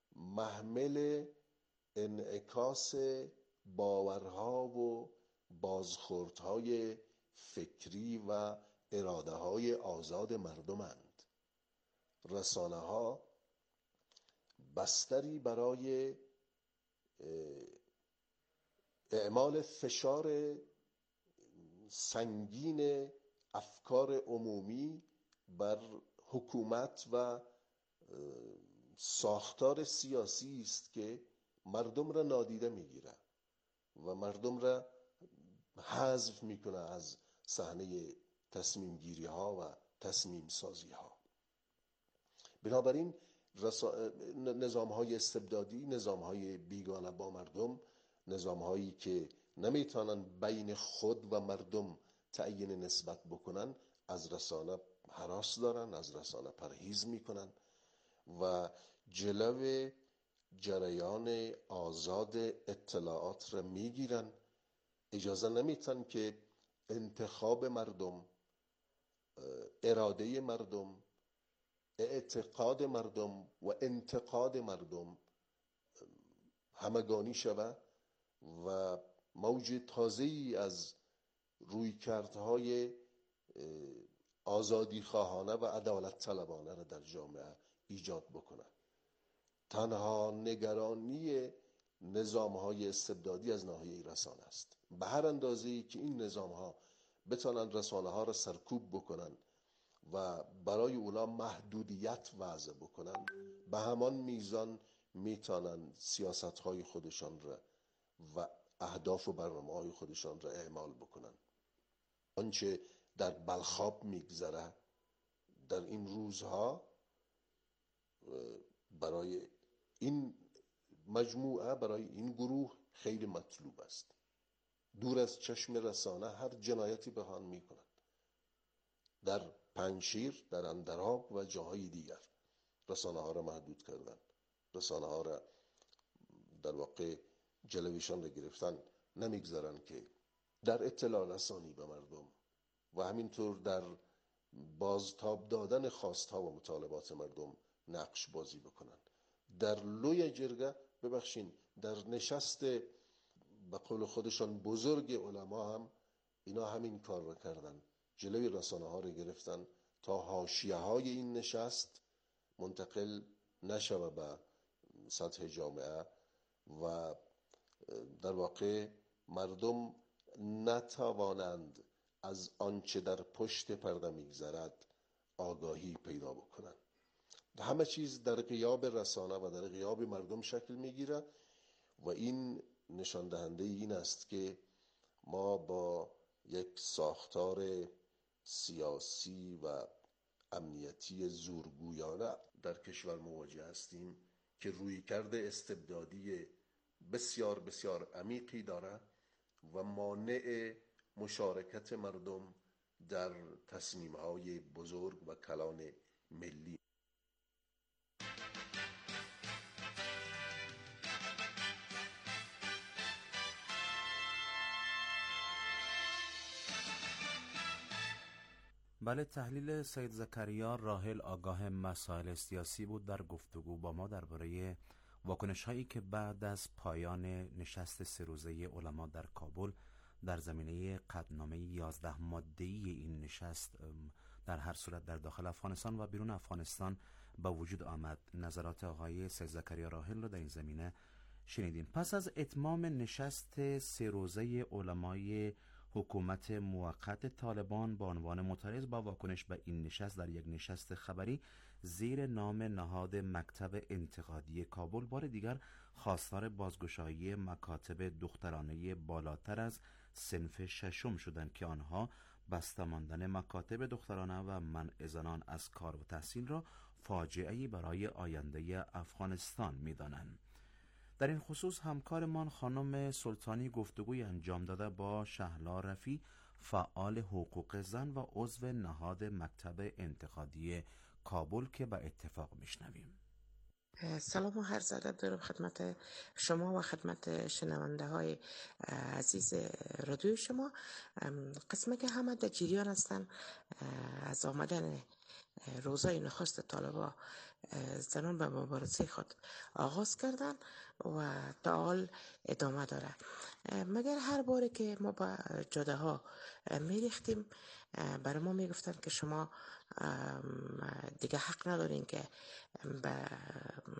محمل انعکاس باورها و بازخوردهای فکری و اراده های آزاد مردمند. رسانه ها بستری برای اعمال فشار سنگین افکار عمومی بر حکومت و ساختار سیاسی است که مردم را نادیده میگیره و مردم را حذف میکنه از صحنه تصمیم گیری ها و تصمیم سازی ها. بنابراین نظام های استبدادی، نظام های بیگانه با مردم، نظام هایی که نمیتونن بین خود و مردم تعیین نسبت بکنن، از رسانه هراس دارن، از رسانه پرهیز میکنن و جلو جریان آزاد اطلاعات را میگیرن. اجازه نمیتن که انتخاب مردم، اراده مردم، اعتقاد مردم و انتقاد مردم همگانی شود و موج تازه‌ای از رویکردهای آزادی خواهانه و عدالت طلبانه را در جامعه ایجاد بکنه. تنها نگرانی نظام‌های استبدادی از ناحیه رسانه است. به هر اندازه‌ای که این نظام‌ها بتونن رسانه‌ها را سرکوب بکنن و برای اونا محدودیت وضع بکنن، به همان میزان میتونن سیاست‌های خودشان را و اهداف و برنامه‌های خودشان را اعمال بکنن. آنچه در بلخاب میگذره در این روزها برای این مجموعه، برای این گروه خیلی مطلوب است. دور از چشم رسانه هر جنایتی بخوان میکنند. در پنجشیر، در اندراب و جاهای دیگر رسانه ها را محدود کردن، رسانه ها را در واقع جلویشان را گرفتن، نمیگذارن که در اطلاع رسانی به مردم و همینطور در بازتاب دادن خواستها و مطالبات مردم نقش بازی بکنن. در لوی جرگه، ببخشین، در نشست به قول خودشان بزرگ علما هم اینا همین کار را کردن، جلوی رسانه ها را گرفتن تا حاشیه های این نشست منتقل نشود به سطح جامعه و در واقع مردم نتوانند از آنچه در پشت پرده میگذرد آگاهی پیدا بکنند. همه چیز در غیاب رسانه و در غیاب مردم شکل میگیره و این نشان دهنده این است که ما با یک ساختار سیاسی و امنیتی زورگویانه در کشور مواجه هستیم که رویکرد استبدادی بسیار بسیار عمیقی داره و مانع مشارکت مردم در تصمیم‌های بزرگ و کلان ملی. بله، تحلیل سید زکریا راحل آگاه مسائل سیاسی بود در گفتگو با ما درباره واکنش هایی که بعد از پایان نشست 3 روزه علما در کابل در زمینه قطعنامه 11 ماده‌ای این نشست در هر صورت در داخل افغانستان و بیرون افغانستان با وجود آمد. نظرات آقای سید زکریا راحل رو در این زمینه شنیدیم. پس از اتمام نشست 3 روزه علمای حکومت موقت طالبان با عنوان معترض با واکنش به این نشست در یک نشست خبری زیر نام نهاد مکتب انتقادی کابل بار دیگر خواستار بازگشایی مکاتب دخترانه بالاتر از صنف 6 شدند که آنها بسته ماندن مکاتب دخترانه و منع زنان از کار و تحصیل را فاجعه‌ای برای آینده افغانستان می‌دانند. در این خصوص همکارمان خانم سلطانی گفتگوی انجام داده با شهلا رفی، فعال حقوق زن و عضو نهاد مکتب انتقادی کابل که به اتفاق میشنویم. سلام و عرض ادب دارم خدمت شما و خدمت شنونده های عزیز رادیو شما. قسمه که همه در جریان هستن از آمدن روزای نخست طالبا زنان به مبارزه خود آغاز کردن و تا حال ادامه داره. مگر هر باره که ما با جاده ها می ریختیم برای ما می گفتن که شما دیگه حق ندارین که به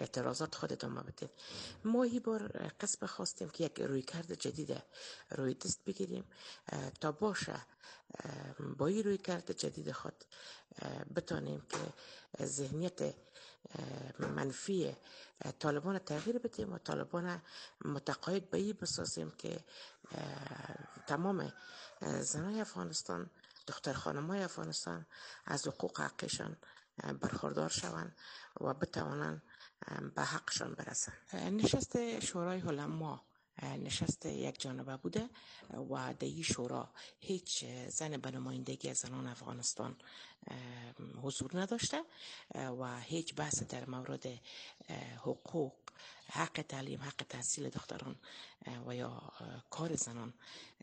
اعتراضات خود ادامه بدیم. ما این بار قسم خواستیم که یک رویکرد جدید روی دست بگیریم تا باشه با این رویکرد جدید خود بتانیم که ذهنیت منفی طالبان تغییر بدیم و طالبان متقاعد به این بسازیم که تمام زنای افغانستان، دختر خانمای افغانستان از حقوق حقشان برخوردار شوند و بتوانند به حقشان برسند. نشست شورای علما نشست یک جانبه بوده و در این شورا هیچ زن به نمایندگی از زنان افغانستان حضور نداشته و هیچ بحث در مورد حقوق، حق تعلیم، حق تحصیل دختران و یا کار زنان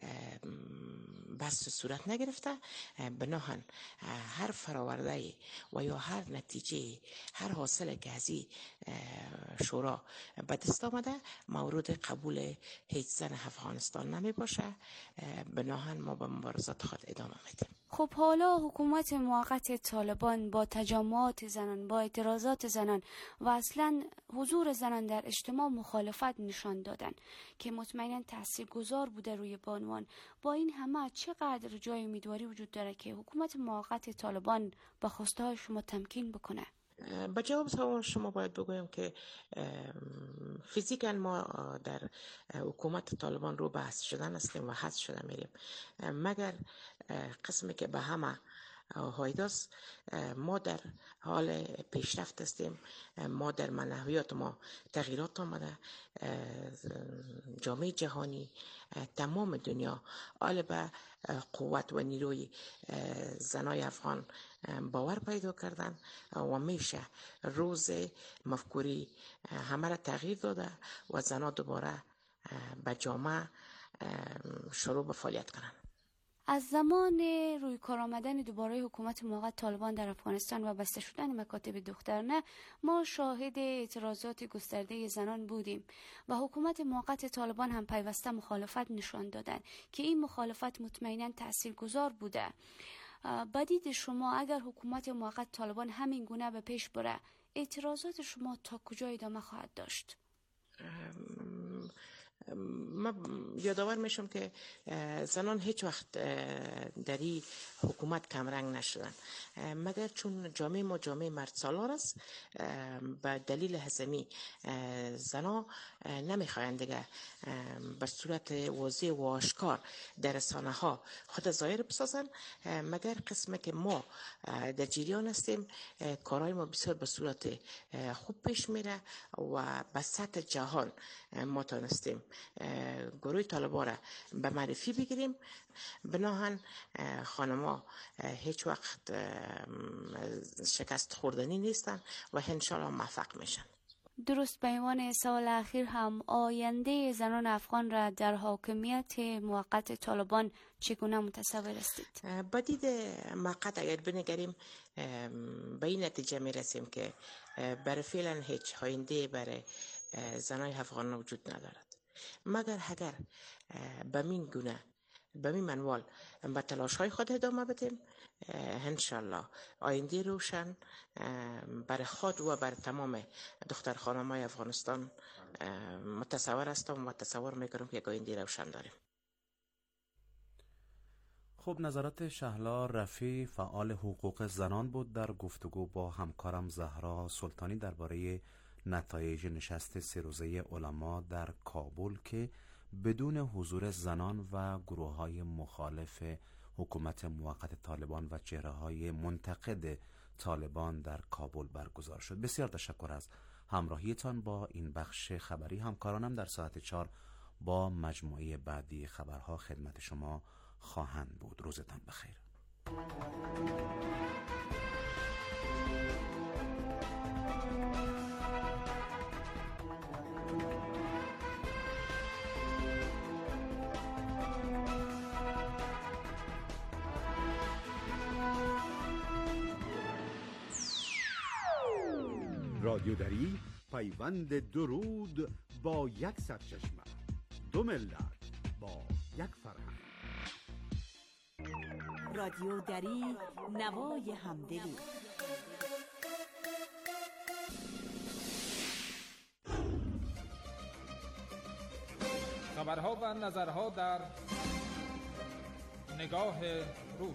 بحث صورت نگرفته. بناهن هر فراورده و یا هر نتیجه، هر حاصل که از این شورا به دست آمده مورد قبول هیچ زن افغانستان نمی باشه. بناهن ما به مبارزات خود ادامه میدیم. خب حالا حکومت موقت طالبان با تجمعات زنان، با اعتراضات زنان و اصلا حضور زنان در اجتماع مخالفت نشان دادن که مطمئنا تاثیرگذار بوده روی بانوان. با این همه چقدر جای امیدواری وجود داره که حکومت موقت طالبان با خواسته های شما تمکین بکنه؟ با جواب سوال شما باید بگویم که فیزیکاً ما در حکومت طالبان رو بحث شدن هستیم و حذف شده میریم، مگر قسمی که به همه هایداست. ما در حال پیشرفت هستیم، ما در معنویات ما تغییرات آمده. جامعه جهانی، تمام دنیا حال به قوت و نیروی زنای افغان باور پیدا کردن و میشه روز مفکوری همه را تغییر داده و زنها دوباره به جامعه شروع به فعالیت کنند. از زمان روی کار آمدن دوباره حکومت موقت طالبان در افغانستان و بسته شدن مکاتب دخترانه ما شاهد اعتراضات گسترده زنان بودیم و حکومت موقت طالبان هم پیوسته مخالفت نشان دادن که این مخالفت مطمئنا تاثیرگذار بوده. بدید شما اگر حکومت موقت طالبان همین گونه به پیش بره اعتراضات شما تا کجا ادامه خواهد داشت؟ من یادآور میشم که زنان هیچ وقت در این حکومت کمرنگ نشدن، مگر چون جامعه ما جامعه مرد سالار است. به دلیل هزمی زنان نمیخواهند دیگه به صورت واضح و آشکار در رسانه ها خود ظاهر بسازن، مگر قسمه که ما در جریان هستیم. کارهای ما بسیار به صورت خوب پیش میره و به سطح جهان ما تانستیم گروه طالبان را به معرفی بگیریم. بناهن خانما هیچ وقت شکست خوردنی نیستن و انشالله موفق میشن. درست به عنوان سوال اخیر هم آینده زنان افغان را در حاکمیت موقت طالبان چگونه متصور هستید؟ با دید موقت اگر بنگریم به این نتیجه میرسیم که برای فعلا هیچ آینده برای زنای افغان وجود ندارد، مگر اگر به این گونه به این منوال به تلاش های خود ادامه بدیم انشالله آینده روشن برای خود و برای تمام دختر خانم‌های افغانستان متصور هستم و تصور میکنم که آینده روشن داریم. خب نظرات شهلا رفیع فعال حقوق زنان بود در گفتگو با همکارم زهرا سلطانی درباره نتایج نشست 3 روزه علما در کابل که بدون حضور زنان و گروه‌های مخالف حکومت موقت طالبان و چهره‌های منتقد طالبان در کابل برگزار شد. بسیار تشکر از همراهیتان با این بخش خبری. همکارانم در ساعت 4 با مجموعه بعدی خبرها خدمت شما خواهند بود. روزتان بخیر. رادیودری پیوند درود با یک سرچشمه، 2 ملت با یک فرهنگ. رادیودری نوای همدلی. خبرها و نظرها در نگاه روز.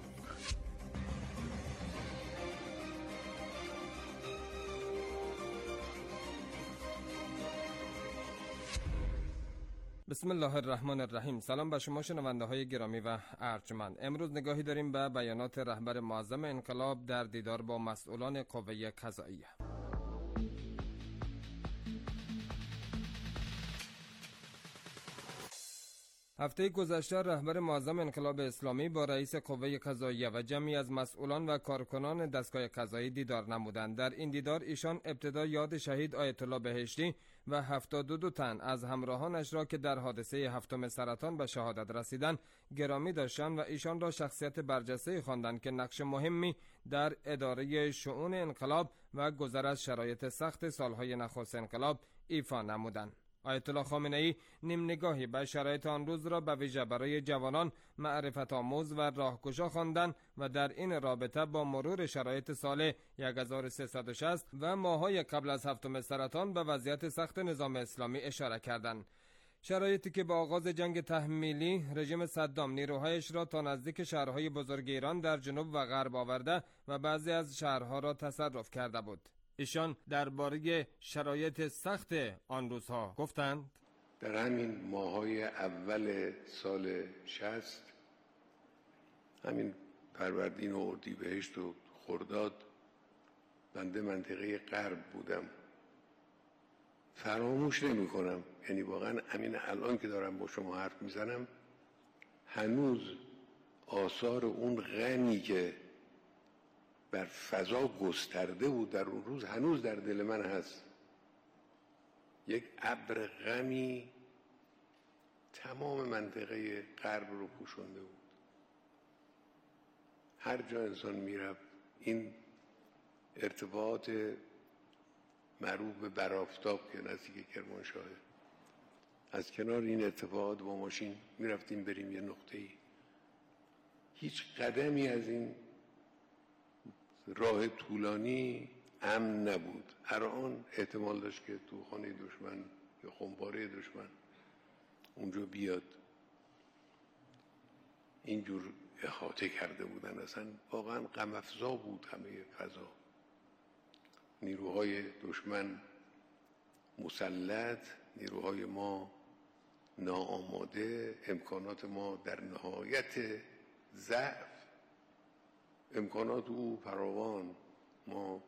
بسم الله الرحمن الرحیم. سلام به شما شنونده های گرامی و ارجمند. امروز نگاهی داریم به بیانات رهبر معظم انقلاب در دیدار با مسئولان قوه قضاییه. هفته گذشته رهبر معظم انقلاب اسلامی با رئیس قوه قضاییه و جمعی از مسئولان و کارکنان دستگاه قضایی دیدار نمودند. در این دیدار ایشان ابتدا یاد شهید آیت الله بهشتی و 72 تن از همراهانش را که در حادثه هفتم سرطان به شهادت رسیدند گرامی داشتند و ایشان را شخصیت برجسته خواندند که نقش مهمی در اداره شؤون انقلاب و گذر از شرایط سخت سالهای نخست انقلاب ایفا نمودند. آیت الله خامنه ای نیم نگاهی به شرایط آن روز را به ویژه برای جوانان معرفت آموز و راهگشا خواندند و در این رابطه با مرور شرایط سال 1360 و ماه‌های قبل از هفتم سرطان به وضعیت سخت نظام اسلامی اشاره کردند. شرایطی که با آغاز جنگ تحمیلی رژیم صدام نیروهایش را تا نزدیک شهرهای بزرگ ایران در جنوب و غرب آورده و بعضی از شهرها را تصرف کرده بود. ایشان درباره شرایط سخت آن روزها گفتند: در همین ماهای اول سال 60 همین فروردین و اردیبهشت و خرداد بنده منطقه غرب بودم. فراموش نمی کنم، یعنی واقعا همین الان که دارم با شما حرف میزنم هنوز آثار اون غمی که بر فضا گسترده بود در اون روز هنوز در دل من هست. یک ابر غمی تمام منطقه غرب رو پوشانده بود. هر جا انسان میرفت این ارتباط معروف به برافتاب که نزدیک کرمانشاهه، از کنار این ارتباط با ماشین میرفتیم بریم یه نقطه‌ای. هیچ قدمی از این راه طولانی امن نبود. هر آن احتمال داشت که تو خانه دشمن یا خمپاره دشمن اونجا بیاد. اینجور احاطه کرده بودن. اصلا واقعا غم افزا بود همه فضا. نیروهای دشمن مسلط، نیروهای ما ناآماده، امکانات ما در نهایت ضعف، امکانات او فراوان. ما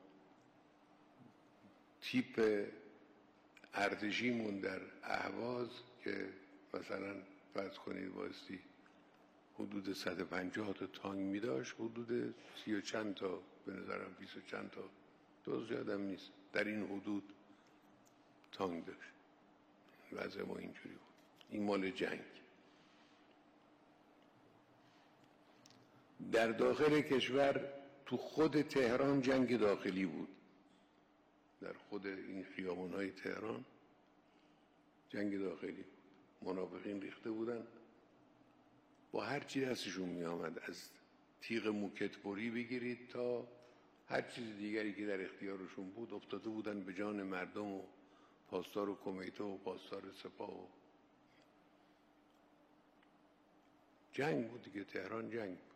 تیپ ارتشیمون در اهواز که مثلا فرض کنید بایستی حدود 150 تا تانک می داشت، حدود 30 و چند تا به نظرم 20 و چند تا دوز یادم نیست در این حدود تانک داشت. وضع ما اینجوری بود. این مال جنگ. در داخل کشور تو خود تهران جنگ داخلی بود. در خود این خیابان‌های تهران جنگ داخلی بود. منافقین ریخته بودن با هر چی دستشون می آمد، از تیغ موکتبری بگیرید تا هر چیز دیگری که در اختیارشون بود افتاده بودن به جان مردم و پاسدار و کمیته و پاسدار سپاه و جنگ بود دیگه. تهران جنگ بود.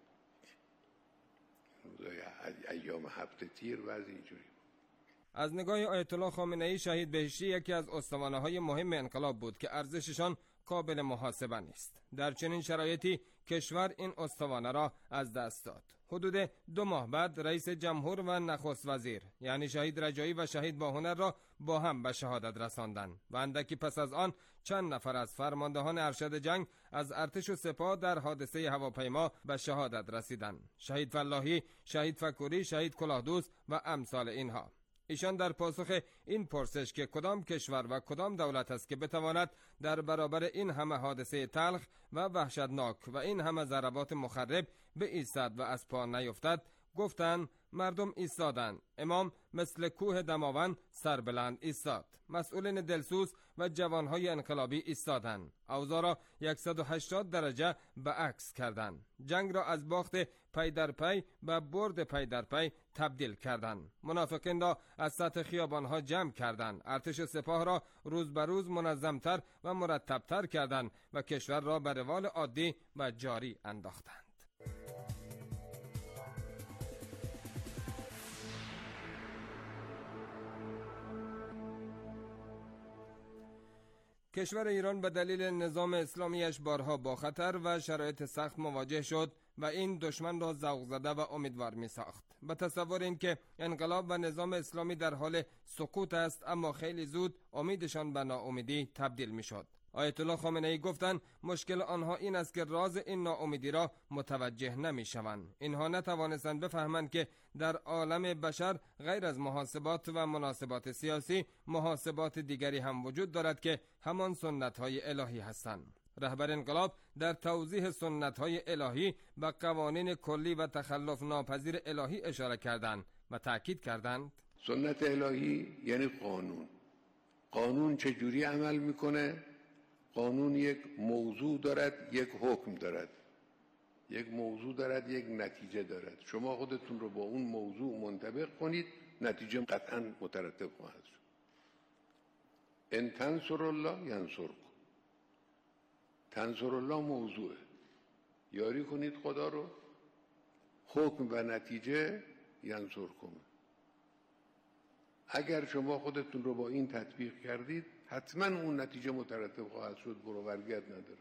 ایام هفته تیر وضع اینجوری. از نگاه آیت الله خامنه ای شهید بهشتی یکی از استوانه‌های مهم انقلاب بود که ارزششان قابل محاسبه نیست. در چنین شرایطی کشور این استوانه را از دست داد. حدود 2 ماه بعد رئیس جمهور و نخست وزیر یعنی شهید رجایی و شهید باهنر را با هم به شهادت رساندند و اندکی پس از آن چند نفر از فرماندهان ارشد جنگ از ارتش و سپاه در حادثه هواپیما به شهادت رسیدند. شهید فلاحی، شهید فکوری، شهید کلاهدوز و امثال اینها. ایشان در پاسخ این پرسش که کدام کشور و کدام دولت است که بتواند در برابر این همه حادثه تلخ و وحشتناک و این همه ضربات مخرب بایستد و از پا نیفتد، گفتند مردم ایستادند. امام مثل کوه دماوند سربلند ایستاد. مسئولین دلسوز و جوانهای انقلابی ایستادند. اوضاع را 180 درجه به عکس کردند. جنگ را از باخت پی در پی به برد پی در پی تبدیل کردند. منافقین را از سطح خیابانها جمع کردند. ارتش و سپاه را روز به روز منظمتر و مرتبتر کردند و کشور را به روال عادی و جاری انداختند. کشور ایران به دلیل نظام اسلامیش بارها با خطر و شرایط سخت مواجه شد و این دشمن را ذوق زده و امیدوار می ساخت. به تصور این که انقلاب و نظام اسلامی در حال سقوط است، اما خیلی زود امیدشان به ناامیدی تبدیل می شد. آیت الله خامنه ای گفتند مشکل آنها این است که راز این ناامیدی را متوجه نمی شوند. اینها نتوانستند بفهمند که در عالم بشر غیر از محاسبات و مناسبات سیاسی محاسبات دیگری هم وجود دارد که همان سنت های الهی هستند. رهبر انقلاب در توضیح سنت های الهی به قوانین کلی و تخلف ناپذیر الهی اشاره کردند و تأکید کردند سنت الهی یعنی قانون چجوری عمل میکنه؟ قانون یک موضوع دارد، یک حکم دارد، یک موضوع دارد، یک نتیجه دارد. شما خودتون رو با اون موضوع منطبق کنید، نتیجه قطعا مترتب خواهد شد. ان تنصر الله ینصرکم. تنصر الله موضوعه، یاری کنید خدا رو. حکم و نتیجه ینصرکم. اگر شما خودتون رو با این تطبیق کردید حتما اون نتیجه مترتب خواهد شد، برو برگرد نداره.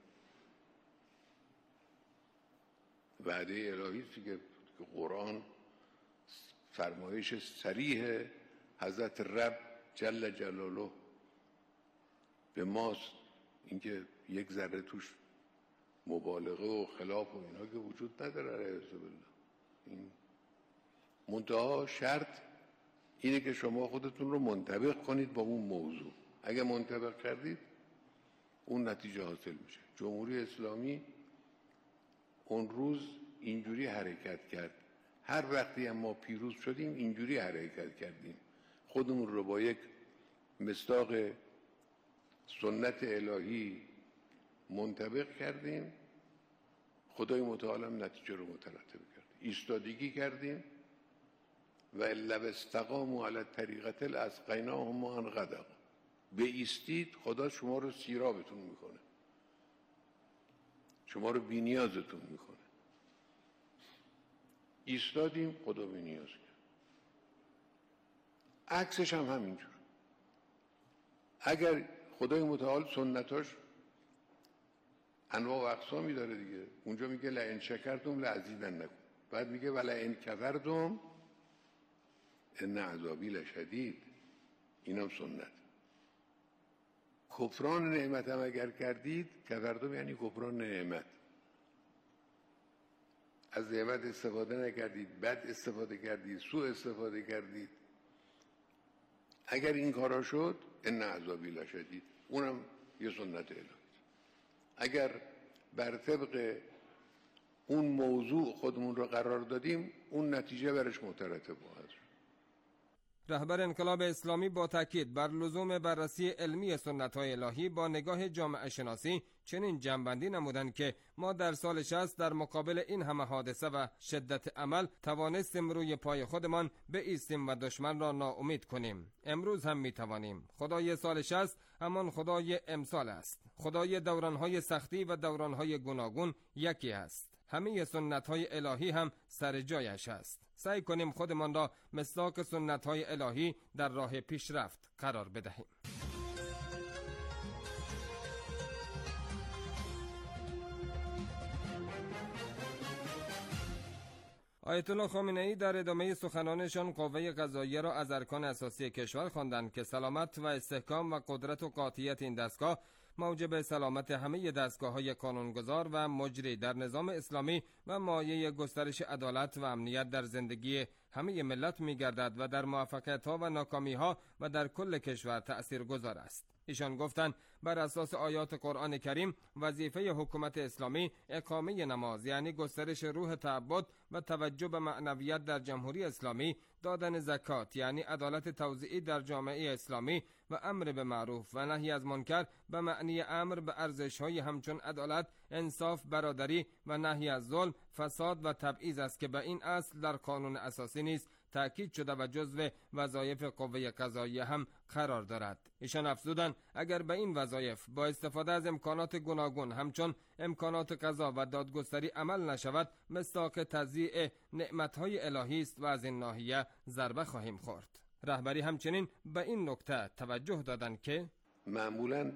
وعده الهی است که قرآن فرمایش صریح حضرت رب جل جلاله به ماست، اینکه یک ذره توش مبالغه و خلاف و اینا که وجود نداره. علیه بالله این منتها شرط اینه که شما خودتون رو منطبق کنید با اون موضوع. اگه منطبق کردید اون نتیجه حاصل میشه. جمهوری اسلامی اون روز اینجوری حرکت کرد. هر وقتی هم ما پیروز شدیم اینجوری حرکت کردیم. خودمون رو با یک مصداق سنت الهی منطبق کردیم. خدای متعال هم نتیجه رو مترتب کرد. ایستادگی کردیم و لو استقاموا علی الطریقة لاسقیناهم ماء غدقا. به ایستید خدا شما رو سیرابتون میکنه، شما رو بی نیازتون میکنه. ایستادیم خدا بی نیاز کرد. عکسش هم همینجور. اگر خدای متعال سنتاش انواع و اقسامی داره دیگه. اونجا میگه لئن شکرتم لازیدنکم، بعد میگه ولئن کفرتم ان عذابی لشدید. اینم سنت. کفران نعمت هم اگر کردید، کفرتم یعنی کفران نعمت. از نعمت استفاده نکردید، بد استفاده کردید، سوء استفاده کردید، اگر این کارا شد ان عذابی لشدید، اونم یه سنت الهی. اگر بر طبق اون موضوع خودمون رو قرار دادیم اون نتیجه برش مترتب خواهد شد. رهبر انقلاب اسلامی با تاکید بر لزوم بررسی علمی سنت‌های الهی با نگاه جامعه شناسی چنین جنبندی نمودند که ما در سال 60 در مقابل این همه حادثه و شدت عمل توانستیم روی پای خودمان بایستیم و دشمن را ناامید کنیم. امروز هم میتوانیم. خدای سال 60 همان خدای امسال است. خدای دوران‌های سختی و دوران‌های گوناگون یکی است. همه سنت‌های الهی هم سر جایش است. سعی کنیم خودمان را مصداق سنت‌های الهی در راه پیشرفت قرار بدهیم. آیت الله خامنه ای در ادامه سخنانشان قوه قضاییه را از ارکان اساسی کشور خواندند که سلامت و استحکام و قدرت و قاطعیت این دستگاه موجب سلامت همه دستگاه‌های قانونگذار و مجری در نظام اسلامی و مایه گسترش عدالت و امنیت در زندگی همه ملت می‌گردد و در موفقیت‌ها و ناکامی‌ها و در کل کشور تأثیرگذار است. ایشان گفتند بر اساس آیات قرآن کریم وظیفه حکومت اسلامی اقامه نماز یعنی گسترش روح تعبد و توجه به معنویت در جمهوری اسلامی، دادن زکات یعنی عدالت توزیعی در جامعه اسلامی و امر به معروف و نهی از منکر به معنی امر به ارزش‌های همچون عدالت، انصاف، برادری و نهی از ظلم، فساد و تبعیض است که به این اصل در قانون اساسی نیز تأکید شده و جزو وظایف قوه قضاییه هم قرار دارد. ایشان افزودند اگر به این وظایف با استفاده از امکانات گوناگون همچون امکانات قضا و دادگستری عمل نشود، مصداق تضییع نعمت‌های الهی است و از این ناحیه ضربه خواهیم خورد. رهبری همچنین به این نکته توجه دادند که معمولاً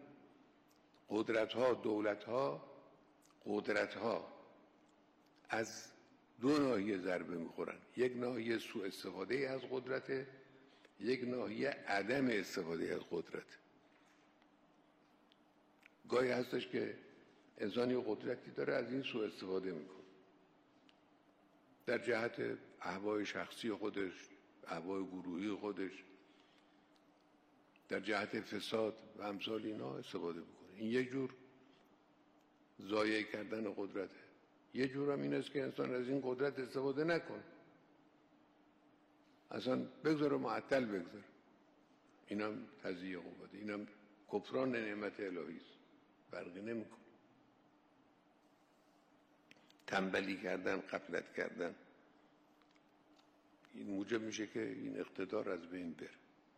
قدرت‌ها از دو ناحیه ضربه میخورن. یک ناحیه سوء استفاده از قدرت، یک ناحیه عدم استفاده از قدرت. گاهی هستش که انسانی قدرتی داره از این سوء استفاده میکنه در جهت اهوای شخصی خودش، اهوای گروهی خودش، در جهت فساد و امثال اینا استفاده میکنه. این یک جور ضایع کردن قدرته. یه جور هم این است که انسان از این قدرت استفاده نکنه، اصلا بگذاره معطل بگذاره. اینم تضییع قوته، اینم کفران نعمت الهی است، فرقی نمیکنه. تنبلی کردن، غفلت کردن، این موجب میشه که این اقتدار از بین بره.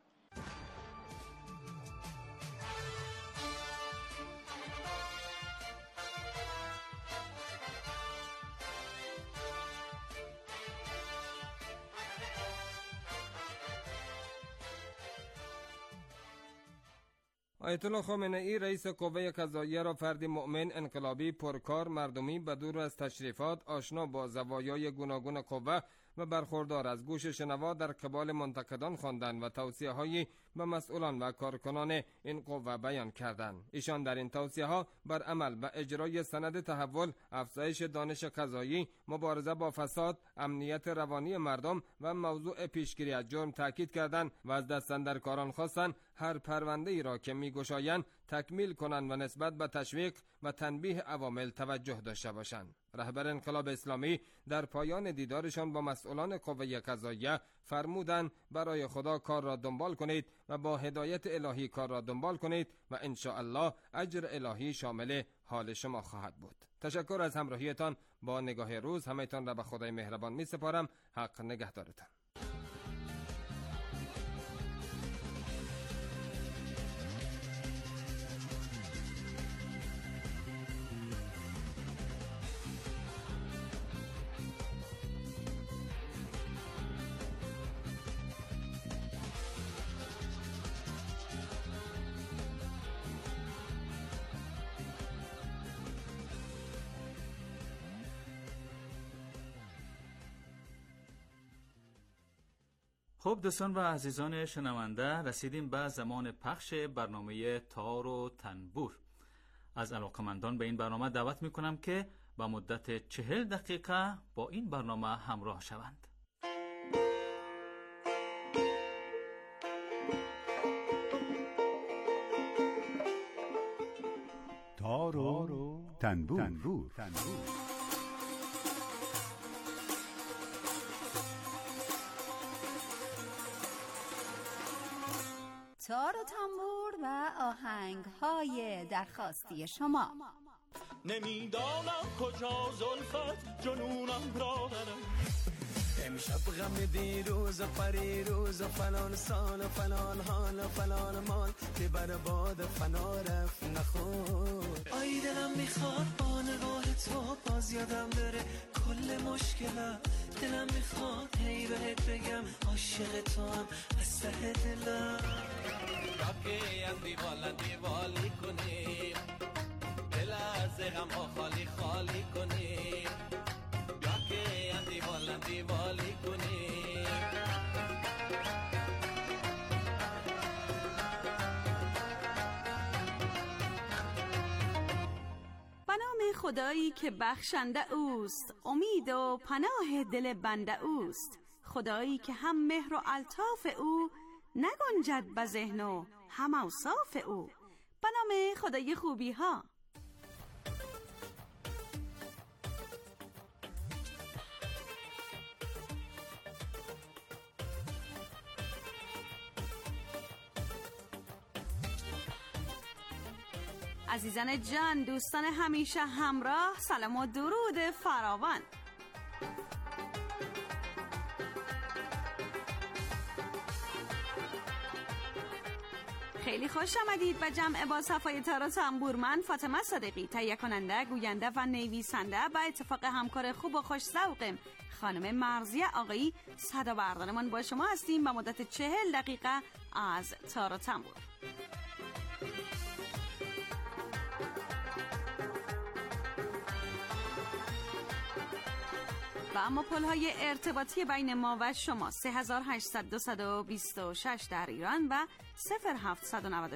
آیت الله خامنه ای رئیس قوه قضاییه را فردی مؤمن، انقلابی، پرکار، مردمی، بدور از تشریفات، آشنا با زوایای گوناگون قوه و برخوردار از گوش شنوا در قبال منتقدان خواندند و توصیه‌هایی به مسئولان و کارکنان این قوه بیان کردند. ایشان در این توصیه‌ها بر عمل و اجرای سند تحول، افزایش دانش قضایی، مبارزه با فساد، امنیت روانی مردم و موضوع پیشگیری از جرم تاکید کردند و از دستاندرکاران خواستند هر پرونده‌ای را که می‌گشایند تکمیل کنند و نسبت به تشویق و تنبیه عوامل توجه داشته باشند. رهبر انقلاب اسلامی در پایان دیدارشان با مسئولان قوه قضاییه فرمودند برای خدا کار را دنبال کنید و با هدایت الهی کار را دنبال کنید و ان شاء الله اجر الهی شامل حال شما خواهد بود. تشکر از همراهیتان با نگاه روز. همه‌تان را به خدای مهربان می‌سپارم. حق نگهدارتان. خب دوستان و عزیزان شنونده، رسیدیم به زمان پخش برنامه تار و تنبور. از علاقمندان به این برنامه دعوت میکنم که به مدت 40 دقیقه با این برنامه همراه شوند. تار و تنبور. تار و تنبور و آهنگ‌های درخواستی شما. نمیدانم کجا زلفت جنونم را برم، امشب غم دیروز و پریروز و فلان سال و فلان حال و فلان مال که بر باد فنا رفت نخور. آی دلم میخواد با نگاه تو باز یادم بره کل مشکلم، دلم میخواد هی بهت بگم عاشق تو هم از ته دلم. راکی هم دیوالی کنیم، دل از غم ها خالی خالی کنیم، راکی هم دیوالی کنیم. به نام خدایی که بخشنده اوست، امید و پناه دل بنده اوست. خدایی که هم مهر و الطاف او نگنجد به ذهن و هم اوصاف او. به نام خدای خوبی ها. عزیزان جان، دوستان همیشه همراه، سلام و درود فراوان. خیلی خوش آمدید به جمع با صفای تار و تنبور. من فاطمه صادقی، تهیه کننده، گوینده و نویسنده، به اتفاق همکار خوب و خوش ذوقم خانم مرضیه آقایی صدا بردارمان با شما هستیم به مدت 40 دقیقه از تار و تنبور. و اما پل‌های ارتباطی بین ما و شما 3800-226 در ایران و 0796